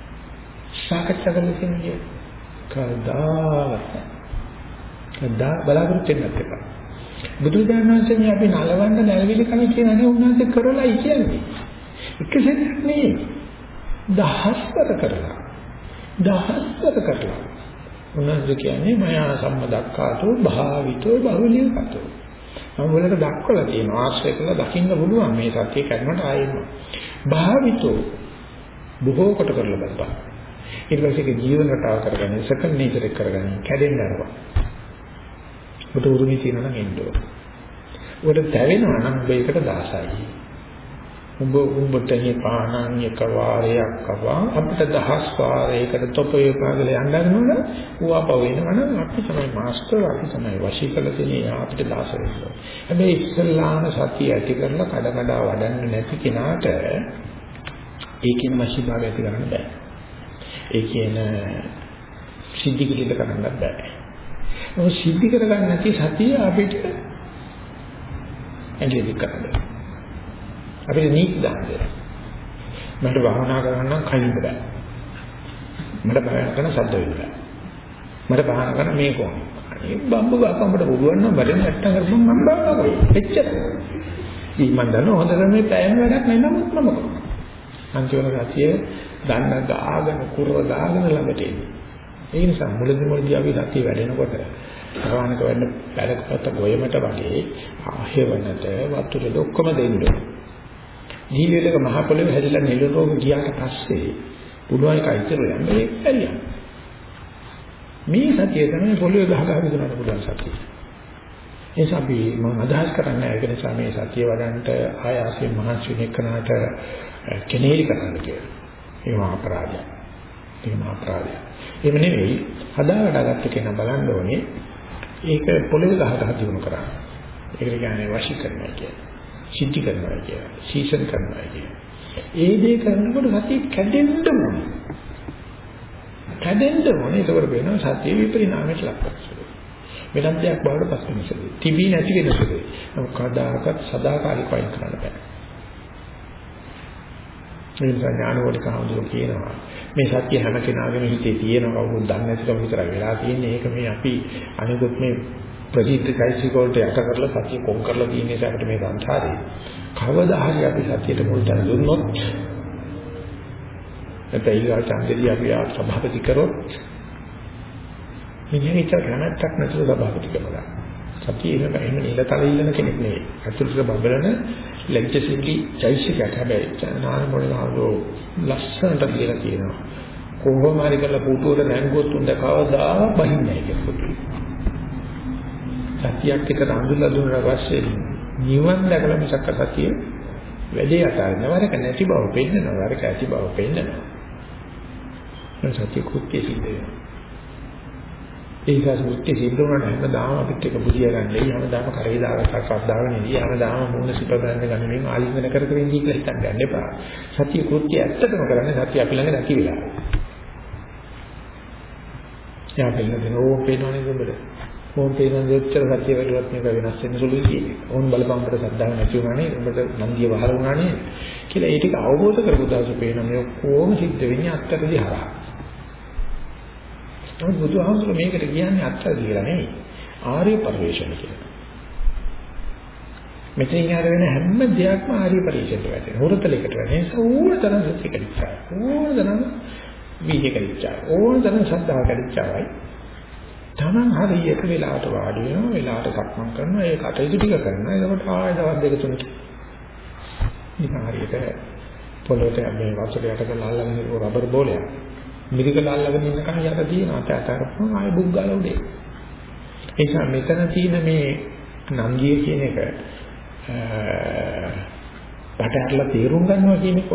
සාකච්ඡා කරලා කියන්නේ කවදාවත් කවදා බලාපොරොත්තු වෙන්නත් එපා. බුදුරජාණන් වහන්සේ අපි නලවන්න නැලවිලි කම කියන්නේ උන්වහන්සේ කරලායි කියන්නේ. එක සැරයක් නෙවෙයි. දහස්වර කරලා. දහස්වර කරලා. උන්වහන්සේ කියන්නේ මයා සම්මදක්කාතෝ භාවිතෝ බහුලියකතෝ. අවුලක දක්වලා තියෙනවා ආශ්‍රය කළා දකින්න පුළුවන් මේ සත්‍ය කරනට ආයෙම. භාවිතෝ බොහෝ කොට කරලා බලපන්. ඊට පස්සේ ඒක ජීවන රටාව කරගන්න, සෙකන්ඩ් නේචර් එක කරගන්න, කැඩෙන්න අරවා. ඔබට උරුමී තියෙනවා නම් එන්න ඕන. ඔබට දැවෙනවා නම් ඔබ ඒකට දාසයි. ඔබ උඹට මේ පානන් එක වාරයක් කවා අපිට දහස් වාරයකට තොපේ පාගල යන්න ගන්නවද? ඌවා පව වෙනවනම් අපි තමයි මාස්ටර්, අපි තමයි වශී කරලා තියෙන්නේ අපිට දාස වෙන්න. හැබැයි ඉස්සල්ලාම සතිය ඇති කරලා කඩ කඩ වඩන්න නැති කෙනාට ඒකෙන් වශී භාවය ඇති කරන්න බෑ. ඒ කියන සිද්ධි කිලිට කරන්න බෑ. ඔය සිද්ධි කරගන්න නැති සතිය අපිට ඇඟිලි කරන්න. අපිට නීති දාන්නේ. මට භාවනා කරන්න නම් කයින්ද බෑ. මට භාවනා කරන්න සද්ද වෙන්න බෑ. මට භාවනා කරන්න මේ කොහොමද? මේ බම්බු ගාකම්බට පුළුවන් නම් බඩෙන් නැත්තම් කරපම් මම භාවනා කරනවා. එච්චර. ඊ මන් දන්නවා හොඳට මේ පැයම වැඩක් නෑ නමුත් මම කරනවා. අන්තිම රාතිය දන්න ගාගෙන කුරව ගාගෙන ළඟට එන්නේ. ඒ නිසා මුලදි මුලදි අපි රාතිය වැඩෙනකොට භාවනාවක වෙන්න පැලකපත ගොයමට වගේ ආහෙවනට වතුරේ ඔක්කොම දෙන්න. ජීවිතේක මහ පොළොවේ හැදිලා නෙළුම් ගියාට පස්සේ පුළුවන් එක ඉතුරු යන්නේ ඒක ඇරියා. මේ සතිය තමයි පොළොවේ ගහ ගහ විදනට පුළුවන් සතිය. ඒ නිසා අපි මම අදහස් කරන්නේ ඒක නිසා මේ සතිය වඩන්නට ආයාසයෙන් මහන්සි වෙන එකනට කෙනෙලි කරන්න කියලා. ඒ මහා අපරාධය. ඒ මහා අපරාධය. එහෙම නෙවෙයි හදා වඩාගත්ත කෙනා බලන්න ඕනේ ඒක පොළොවේ ගහ ගහ දිනු කරා. ඒකට කියන්නේ වශී කරනවා කියන්නේ. සිද්ධි කරනවා කියන්නේ. සීසන් කරනවා කියන්නේ. ඒ දේ කරනකොට සතිය කැඩෙන්න ඕනේ. කැඩෙන්න ඕනේ. ඒකවල වෙනවා සතිය විපරිණාමයට ලක් කරනවා. වෙනත් දෙයක් බවට පස්සෙ මිසෙයි. තිබී නැති වෙන සුළුයි. නමුත් කදාකත් සදාකාලිකව අයින් කරන්න බෑ. මේ ඥානවලික හඳුනන කියනවා මේ සත්‍ය හැම කෙනාගේම හිතේ තියෙනවා කවුරුත් දන්නේ නැතිකම විතරයි වෙලා තියෙන්නේ. ඒක මේ අපි අනිකුත් මේ ප්‍රතිත්‍ය චෛසික වලට යට කරලා සත්‍ය කොම් කරලා තියෙන නිසා අපිට මේ සංසාරේ කවදා හරි අපි සත්‍යයට මුල් තැන දුන්නොත් නැත්නම් ඊළඟ ඡන්දෙදී අපි ආ සභාපති කරොත් මෙන්න ඒක ගණන්ක් නැතුව සභාපති කරනවා. සත්‍ය එහෙම එහෙම නිලතල ඉල්ලන කෙනෙක් නෙවෙයි. අතුරුට බබලන ලැජ්ජසිලි චෛසිකයක් හැබැයි ඥාන මොළාවෝ ලස්සනට කියලා කියනවා. කොහොම හරි කරලා පුටුවට නැංගුවොත් උන්ද කවදා බහින්නේ නැහැ කියලා. සත්‍යයක් එක්ක අඳුරලා දුන්නා පස්සේ නිවන් දැකලා මිසක් සත්‍ය වැඩේ අතාරින්න වරක නැති බව පෙන්නනවා වරක ඇති බව පෙන්නනවා. මේ සත්‍ය කුක්කේ සිද්ධ වෙනවා. ඒක සත්‍ය සිද්ධ වුණා හැමදාම අපිට එක බුදිය ගන්න එයි හැමදාම කරේ දාගත්තා ශ්‍රද්ධාවෙන් ඉදී හැමදාම මූණ සිප ගන්න ගන්නමින් ආලිංගන කර කර ඉඳී කියලා හිතන්න යන්න එපා. සත්‍ය කුක්කේ ඇත්තටම කරන්නේ සත්‍ය අපි ළඟ නැති වෙලා. යා බෙල්ලෙන් ඕක පේනවනේ උඹට. ඕන් පේන දෙච්චර සත්‍ය වැඩිවත් මේක වෙනස් වෙන්න සුළුයි කියන්නේ. ඕන් බලපං අපිට ශ්‍රද්ධාව නැති වුණානේ උඹට නන්දිය වහල වුණානේ කියලා ඒ ටික අවබෝධ කරගු දාසු පේන මේ කොහොම සිද්ධ වෙන්නේ අත්තටදී හරහා. නමුත් බුදුහාමුදුරුවෝ මේකට කියන්නේ අත්තට කියලා නෙවෙයි. ආර්ය පරිශ්‍රණ කියලා. මෙතනින් ආර වෙන හැම දෙයක්ම ආර්ය පරිශ්‍රණයට වැටෙනවා. හොරතලයකට වැටෙනවා. ඕනතරම් සත්‍ය කරිච්චා. ඕනතරම් විහිය කරිච්චා. ඕනතරම් ශ්‍රද්ධාව කරිච්චායි. තමන් හරියට වෙලාවට වාඩි වෙනවා, වෙලාවට සක්මන් කරනවා, ඒ කටයුතු ටික කරනවා. එතකොට ආයෙ දවස් දෙක තුනක ඉතින් හරියට පොළොවට මේ වතුර යට කරලා අල්ලගෙන ඉන්න රබර් බෝලයක්. මිරිකල අල්ලගෙන ඉන්න කම යට තියෙනවා. තාතාරපම ආයෙ බුක් ගාලා උඩේ. ඒ නිසා මෙතන තියෙන මේ නංගිය කියන එක පටහැරලා තේරුම් ගන්නවා කියන එක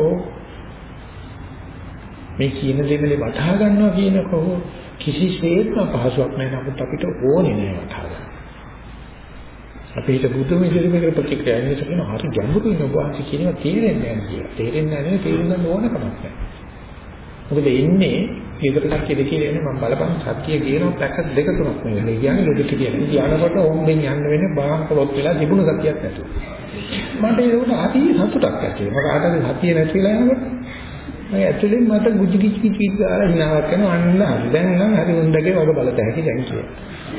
මේ කියන දෙන්නේ වටහා ගන්නවා කියන එක කිසිසේත්ම පහසුවක් නැහැ. නමුත් අපිට ඕනේ නෑ වටහා ගන්න. අපි හිත බුදුම ඉදිරියට ප්‍රතික්‍රියා කරන එක කියන හරි ගැඹුරු වෙන වාසි කියනවා තේරෙන්නේ නැහැ කියලා. තේරෙන්නේ නැහැ තේරුම් ගන්න ඕන කමක් නැහැ. මොකද ඉන්නේ ඊකට කච්චි දෙකේ ඉන්නේ මම බලපන් සත්‍ය කියනවා පැක දෙක තුනක් නෙවෙයි. කියන්නේ ලොකුට කියන්නේ. ඥානකොට ඕම්ෙන් යන්න වෙන්නේ බාහන් පොලොත් වෙලා තිබුණ සත්‍යයක් නැතුව. මට ඒක හරි සතුටක් ඇති වෙනවා. මොකද ආතල් සත්‍ය නැති වෙලා යනකොට මම ඇතුලෙන් මට ගුජි කිචි කිචි ගාලා හිනාවක් කරනවා අන්න හරි දැන් නම් හරි උන්දගේ වග බලත හැකි දැන් කියලා.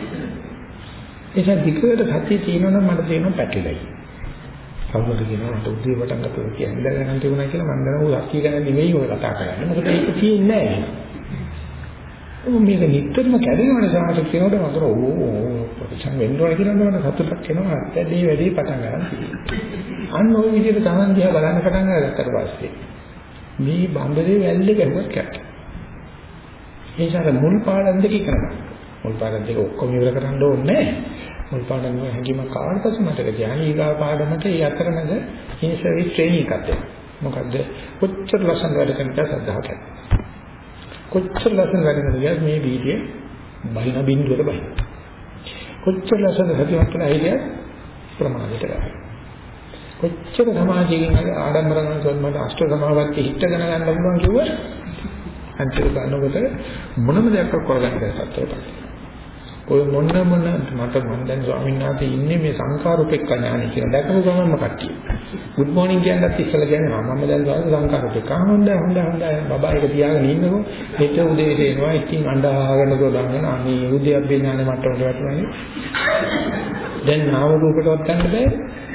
ඒක දිගට සතිය තියෙනවනම් මට තේරෙනවා පැටලෙයි. කවුරුද කියනවා මට උදේ වටන් ගත්තොත් කියන්නේ දැන් ගන්න තිබුණා කියලා මම දන්නවා සතිය ගැන නෙවෙයි ඔය කතා කරන්නේ. මොකද ඒක තියෙන්නේ නැහැ. ඔව් මේක නිතරම කැඩෙනවනේ සමහර කෙනෙකුට මතර ඕ ප්‍රතිචාර වෙන්නවා කියලා නේද සතුටක් එනවා. ඇත්තටම මේ වැඩේ පටන් ගන්න තියෙනවා. අන්න ওই විදිහට තමන් දිහා බලන්න පටන් අරගත්තට පස්සේ මේ බම්බරේ වැල්ලේ ගැහුවත් කැට. ඒ නිසා මුල් පාඩම් දෙක කරනවා. මුල් පාඩම් දෙක ඔක්කොම ඉවර කරන්න ඕනේ නැහැ. මුල් පාඩම් වල හැංගීම කාට පස්සේ මතක තියාගන්න ඊගා පාඩමට ඒ අතරමැද ඉන් සර්විස් ට්‍රේනින් එකක් දෙන්න. මොකද්ද? කොච්චර ලස්සන වැඩ කරනද සද්ධාව කියන්නේ. කොච්චර ලස්සන වැඩ කරනද මේ වීඩියෝ බහින බින්දුවට බහින. කොච්චර ලස්සන සතියක් කියලා හිටියත් ප්‍රමාණයට ගන්න. කොච්චර සමාජයෙන් ආඩම්බර කරනකොට මට අෂ්ට සමාවර්ති හිටගෙන ගන්න පුළුවන් කිව්ව අන්තිමට ගන්නකොට මොනම දෙයක් කරගන්න බැහැ සත්‍යයට. ඔය මොන මොන මට මම දැන් ස්වාමීන් වහන්සේ ඉන්නේ මේ සංකාරූපෙක්ක ඥානෙ කියලා දැකපු ගමන්ම කට්ටිය. ගුඩ් මොර්නිං කියනවත් ඉස්සලා කියන්නේ මම දැන් ස්වාමීන් සංකාරූපෙක්ක. හොඳයි හොඳයි හොඳයි බබා එක තියාගෙන ඉන්නකො හෙට උදේ එනවා ඉතින් අඬාගෙන ගොඩනගෙන අනේ උදේ අභිඥානෙ මට්ටමට වැටුණානේ. දැන් නාම රූපකටවත් ගන්න බෑ.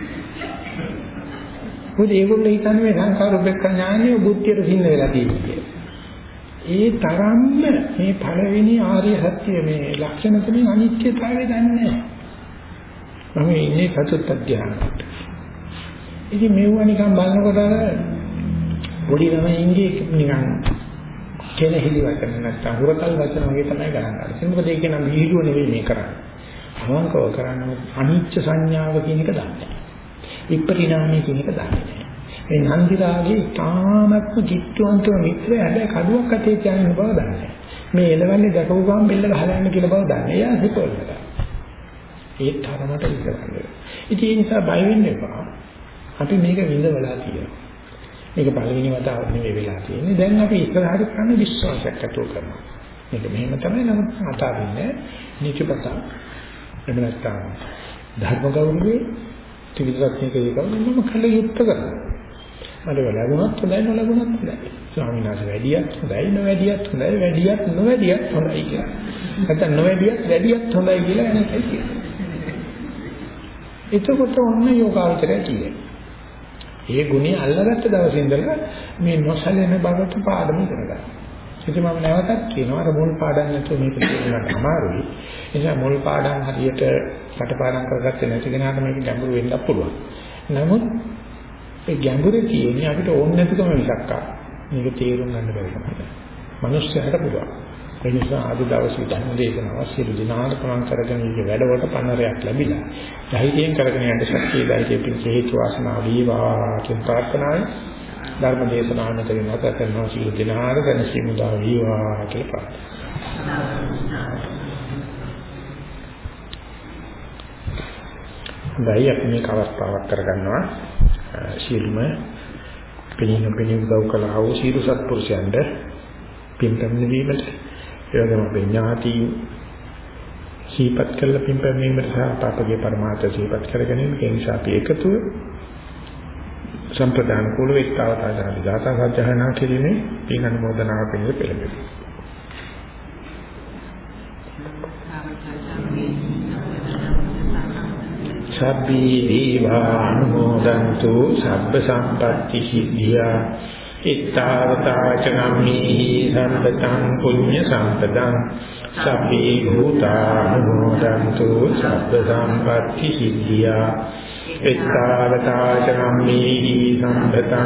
මොකද ඒගොල්ලෝ හිතන්නේ මේ සංකාරූපෙක්ක ඥානෙ බුද්ධියට සින්න වෙලා තියෙන්නේ. ඒ තරම්ම මේ පළවෙනි ආර්ය සත්‍ය මේ ලක්ෂණ තුنين අනිත්‍යතාවය දන්නේ නැහැ. මම ඉන්නේ සතුත් අධ්‍යානකට. ඉතින් මේව නිකන් බලනකොට අර පොඩි ළමයින්ගේ නිකන් කෙනෙහිලි වචන නැත්තම් හුරතල් වචන වගේ තමයි ගණන් ගන්න. මොකද ඒක නම් වීඩියෝ නෙවෙයි මේ කරන්නේ. අවංකව කරන්නේ අනිත්‍ය සංඥාව කියන එක දන්නේ. විපරිණාමය කියන එක දන්නේ නැහැ. මේ නන්දිරාගේ තාමත්ම කිට්ටුවන්තව මිත්‍රය හැබැයි කඩුවක් අතේ තියාගෙන බව දන්නේ. මේ එළවන්නේ දැකපු ගමන් බෙල්ල ගහලා යන්න කියලා බව දන්නේ. එයා හිතවලට. ඒ තරමට ඉස්සරහට. ඉතින් ඒ නිසා බය වෙන්න එපා. අපි මේක විඳවලා තියෙනවා. මේක පළවෙනි වතාවට නෙවෙයි වෙලා තියෙන්නේ. දැන් අපි ඉස්සරහට කරන විශ්වාසයක් ඇතුව කරනවා. මේක මෙහෙම තමයි නමුත් අතාරින්නේ නිචපතා. එහෙම නැත්නම් ධර්ම ගෞරවයේ ත්‍රිවිධත්වයක ඒකම කළ යුත්තේ කරනවා. මට ලැබුණත් හොඳයි නොලැබුණත් හොඳයි. ස්වාමීන් වහන්සේ වැඩියත් හොඳයි නොවැඩියත් හොඳයි වැඩියත් නොවැඩියත් හොඳයි කියලා. නැත්නම් නොවැඩියත් වැඩියත් හොඳයි කියලා එනකයි කියන්නේ. එතකොට ඔන්න යෝගාවචරය කියන්නේ. ඒ ගුණය අල්ලගත්ත දවසේ ඉඳලා මේ නොසැලෙන බවට පාඩම ඉගෙන ගන්න. ඉතින් මම නැවතත් කියනවා අර මුල් පාඩම් නැතුව මේක කියන්නත් අමාරුයි. ඒ නිසා මුල් පාඩම් හරියට කටපාඩම් කරගත්තේ නැති කෙනාට මේක ගැඹුරු වෙන්නත් පුළුවන්. නමුත් ඒ ගැඹුරේ තියෙන්නේ අපිට ඕන නැතිකම විසක්ක. මේක තේරුම් ගන්න බැරි කමයි. මිනිස්සුන්ට පුළුවන්. ඒ නිසා අද දවසේ ධර්ම දේශනාව සියලු දිනාට ප්‍රමාණ කරගෙන ඉන්න වැඩවලට පන්නරයක් ලැබිලා. ධෛර්යයෙන් කරගෙන යන්න ශක්තිය ධෛර්යයෙන් පිහිට හේතු වාසනා වේවා කියන ප්‍රාර්ථනාවයි ධර්ම දේශනාව මෙතන නැත කරනවා සියලු දිනාට දැනසීම උදා වේවා කියලා ප්‍රාර්ථනා. දැයි අපි මේක අවස්ථාවක් කරගන්නවා. ශීලම පිළින පිළින උදව් කළා වූ සීල සත්පුරුෂයන්ට පින්පැමිණ වීමට ඒ වගේම අපේ ඥාති සීපත් කළ පින්පැමිණීමට සහ අපගේ පරමාර්ථ සීපත් කරගෙන ඒ නිසා අපි එකතුව සම්ප්‍රදාන කුල විස්තාවතාවන දාතා සත්‍යහනා කිරීමේ පින් අනුමෝදනාව පිළිබඳ පෙළඹෙමු. සබ්බී දීවා අනුමෝදන්තු සබ්බ සම්පත්‍ති සිද්ධියා ඉත්තාවතා චගම්මේහි සම්පතං පුඤ්ඤ සම්පතං සබ්බේ භූතා අනුමෝදන්තු සබ්බ සම්පත්‍ති සිද්ධියා ඉත්තාවතා චගම්මේහි සම්පතං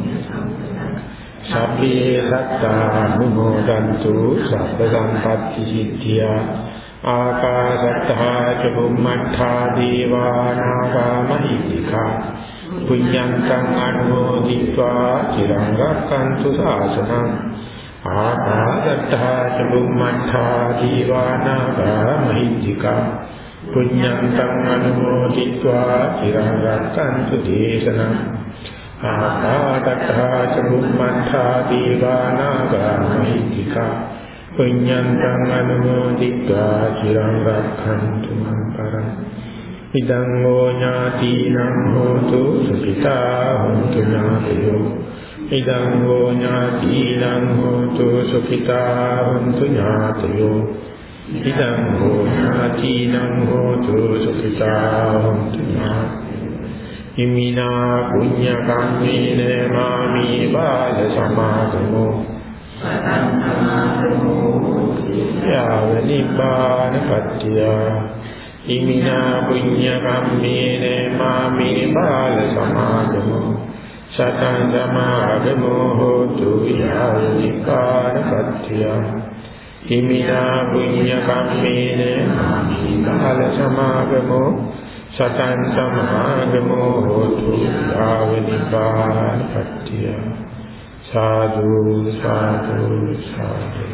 සබ්බේ සත්තා අනුමෝදන්තු සබ්බ සම්පත්‍ති සිද්ධියා ආකාශත්තා ච බුම්මඨා දීවානාගා මහිත්‍තිකා පුඤ්ඤන්තං අනුමෝදිत्वा චිරං රක්ඛන්තු ශාසනං ආකාශත්තා ච බුම්මඨා දීවානාගා මහිත්‍තිකා පුඤ්ඤන්තං අනුමෝදිत्वा චිරං රක්ඛන්තු දේශනං ආකාශත්තා ච බුම්මඨා දීවානාගා මහිත්‍තිකා පුඤ්ඤන්තං අනුමෝදිत्वा චිරං රක්ඛන්තු මං පරං ඉදං හෝ ඥාතිනං හෝතු සුඛිතා හොන්තු ඥාතයෝ ඉදං හෝ ඥාතිනං හෝතු සුඛිතා හොන්තු ඥාතයෝ ඉදං හෝ ඥාතිනං හෝතු සුඛිතා හොන්තු ඥාතයෝ ඉමිනා පුඤ්ඤ කම්මේන මාමි බාල සමාගමෝ සතං සමාගමෝ යාව නිබ්බාන පත්‍ය ඉමිනා පුඤ්ඤ කම්මේන මාමි බාල සමාගමෝ සතං සමාගමෝ හෝතු යාව නිබ්බාන පත්‍ය ඉමිනා පුඤ්ඤ කම්මේන මාමි බාල සමාගමෝ සතං සමාගමෝ හෝතු යාව නිබ්බාන පත්‍ය සාදු සාදු සාදු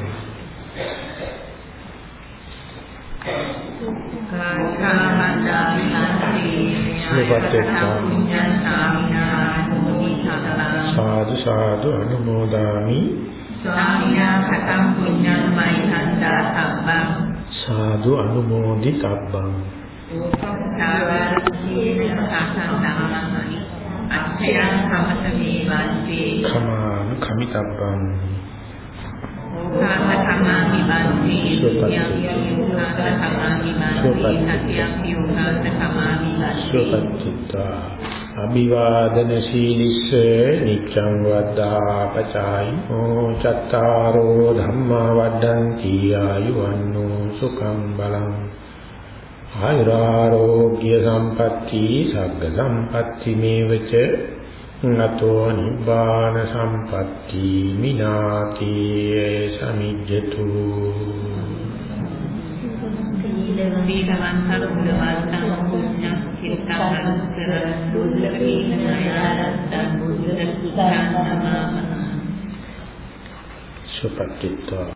සාදු සාදු අනුමෝදාමි සාදු අනුමෝදි තබ්බං කමාන කමිතබ්බං සුපත්තිතා අභිවාදන සීලිස්ස නිච්ඡං වද්දා පචායිනෝ චත්තාරෝ ධම්මා වඩ්ඩಂತಿ ආයුවන්නෝ සුඛං බලං ආයුරාෝග්‍ය සම්පatti සග්ග සම්පatti මේවච නතෝ නිබ්බාන සම්පatti මිනාති සමිජ්ජතු සීලවන්තර උදවන්තං පුඤ්ඤං චිත්තං අනුස්සර දුල්ලකීනයරත්තං බුද්ධ සුඛං නමः සුපත්තිත්වා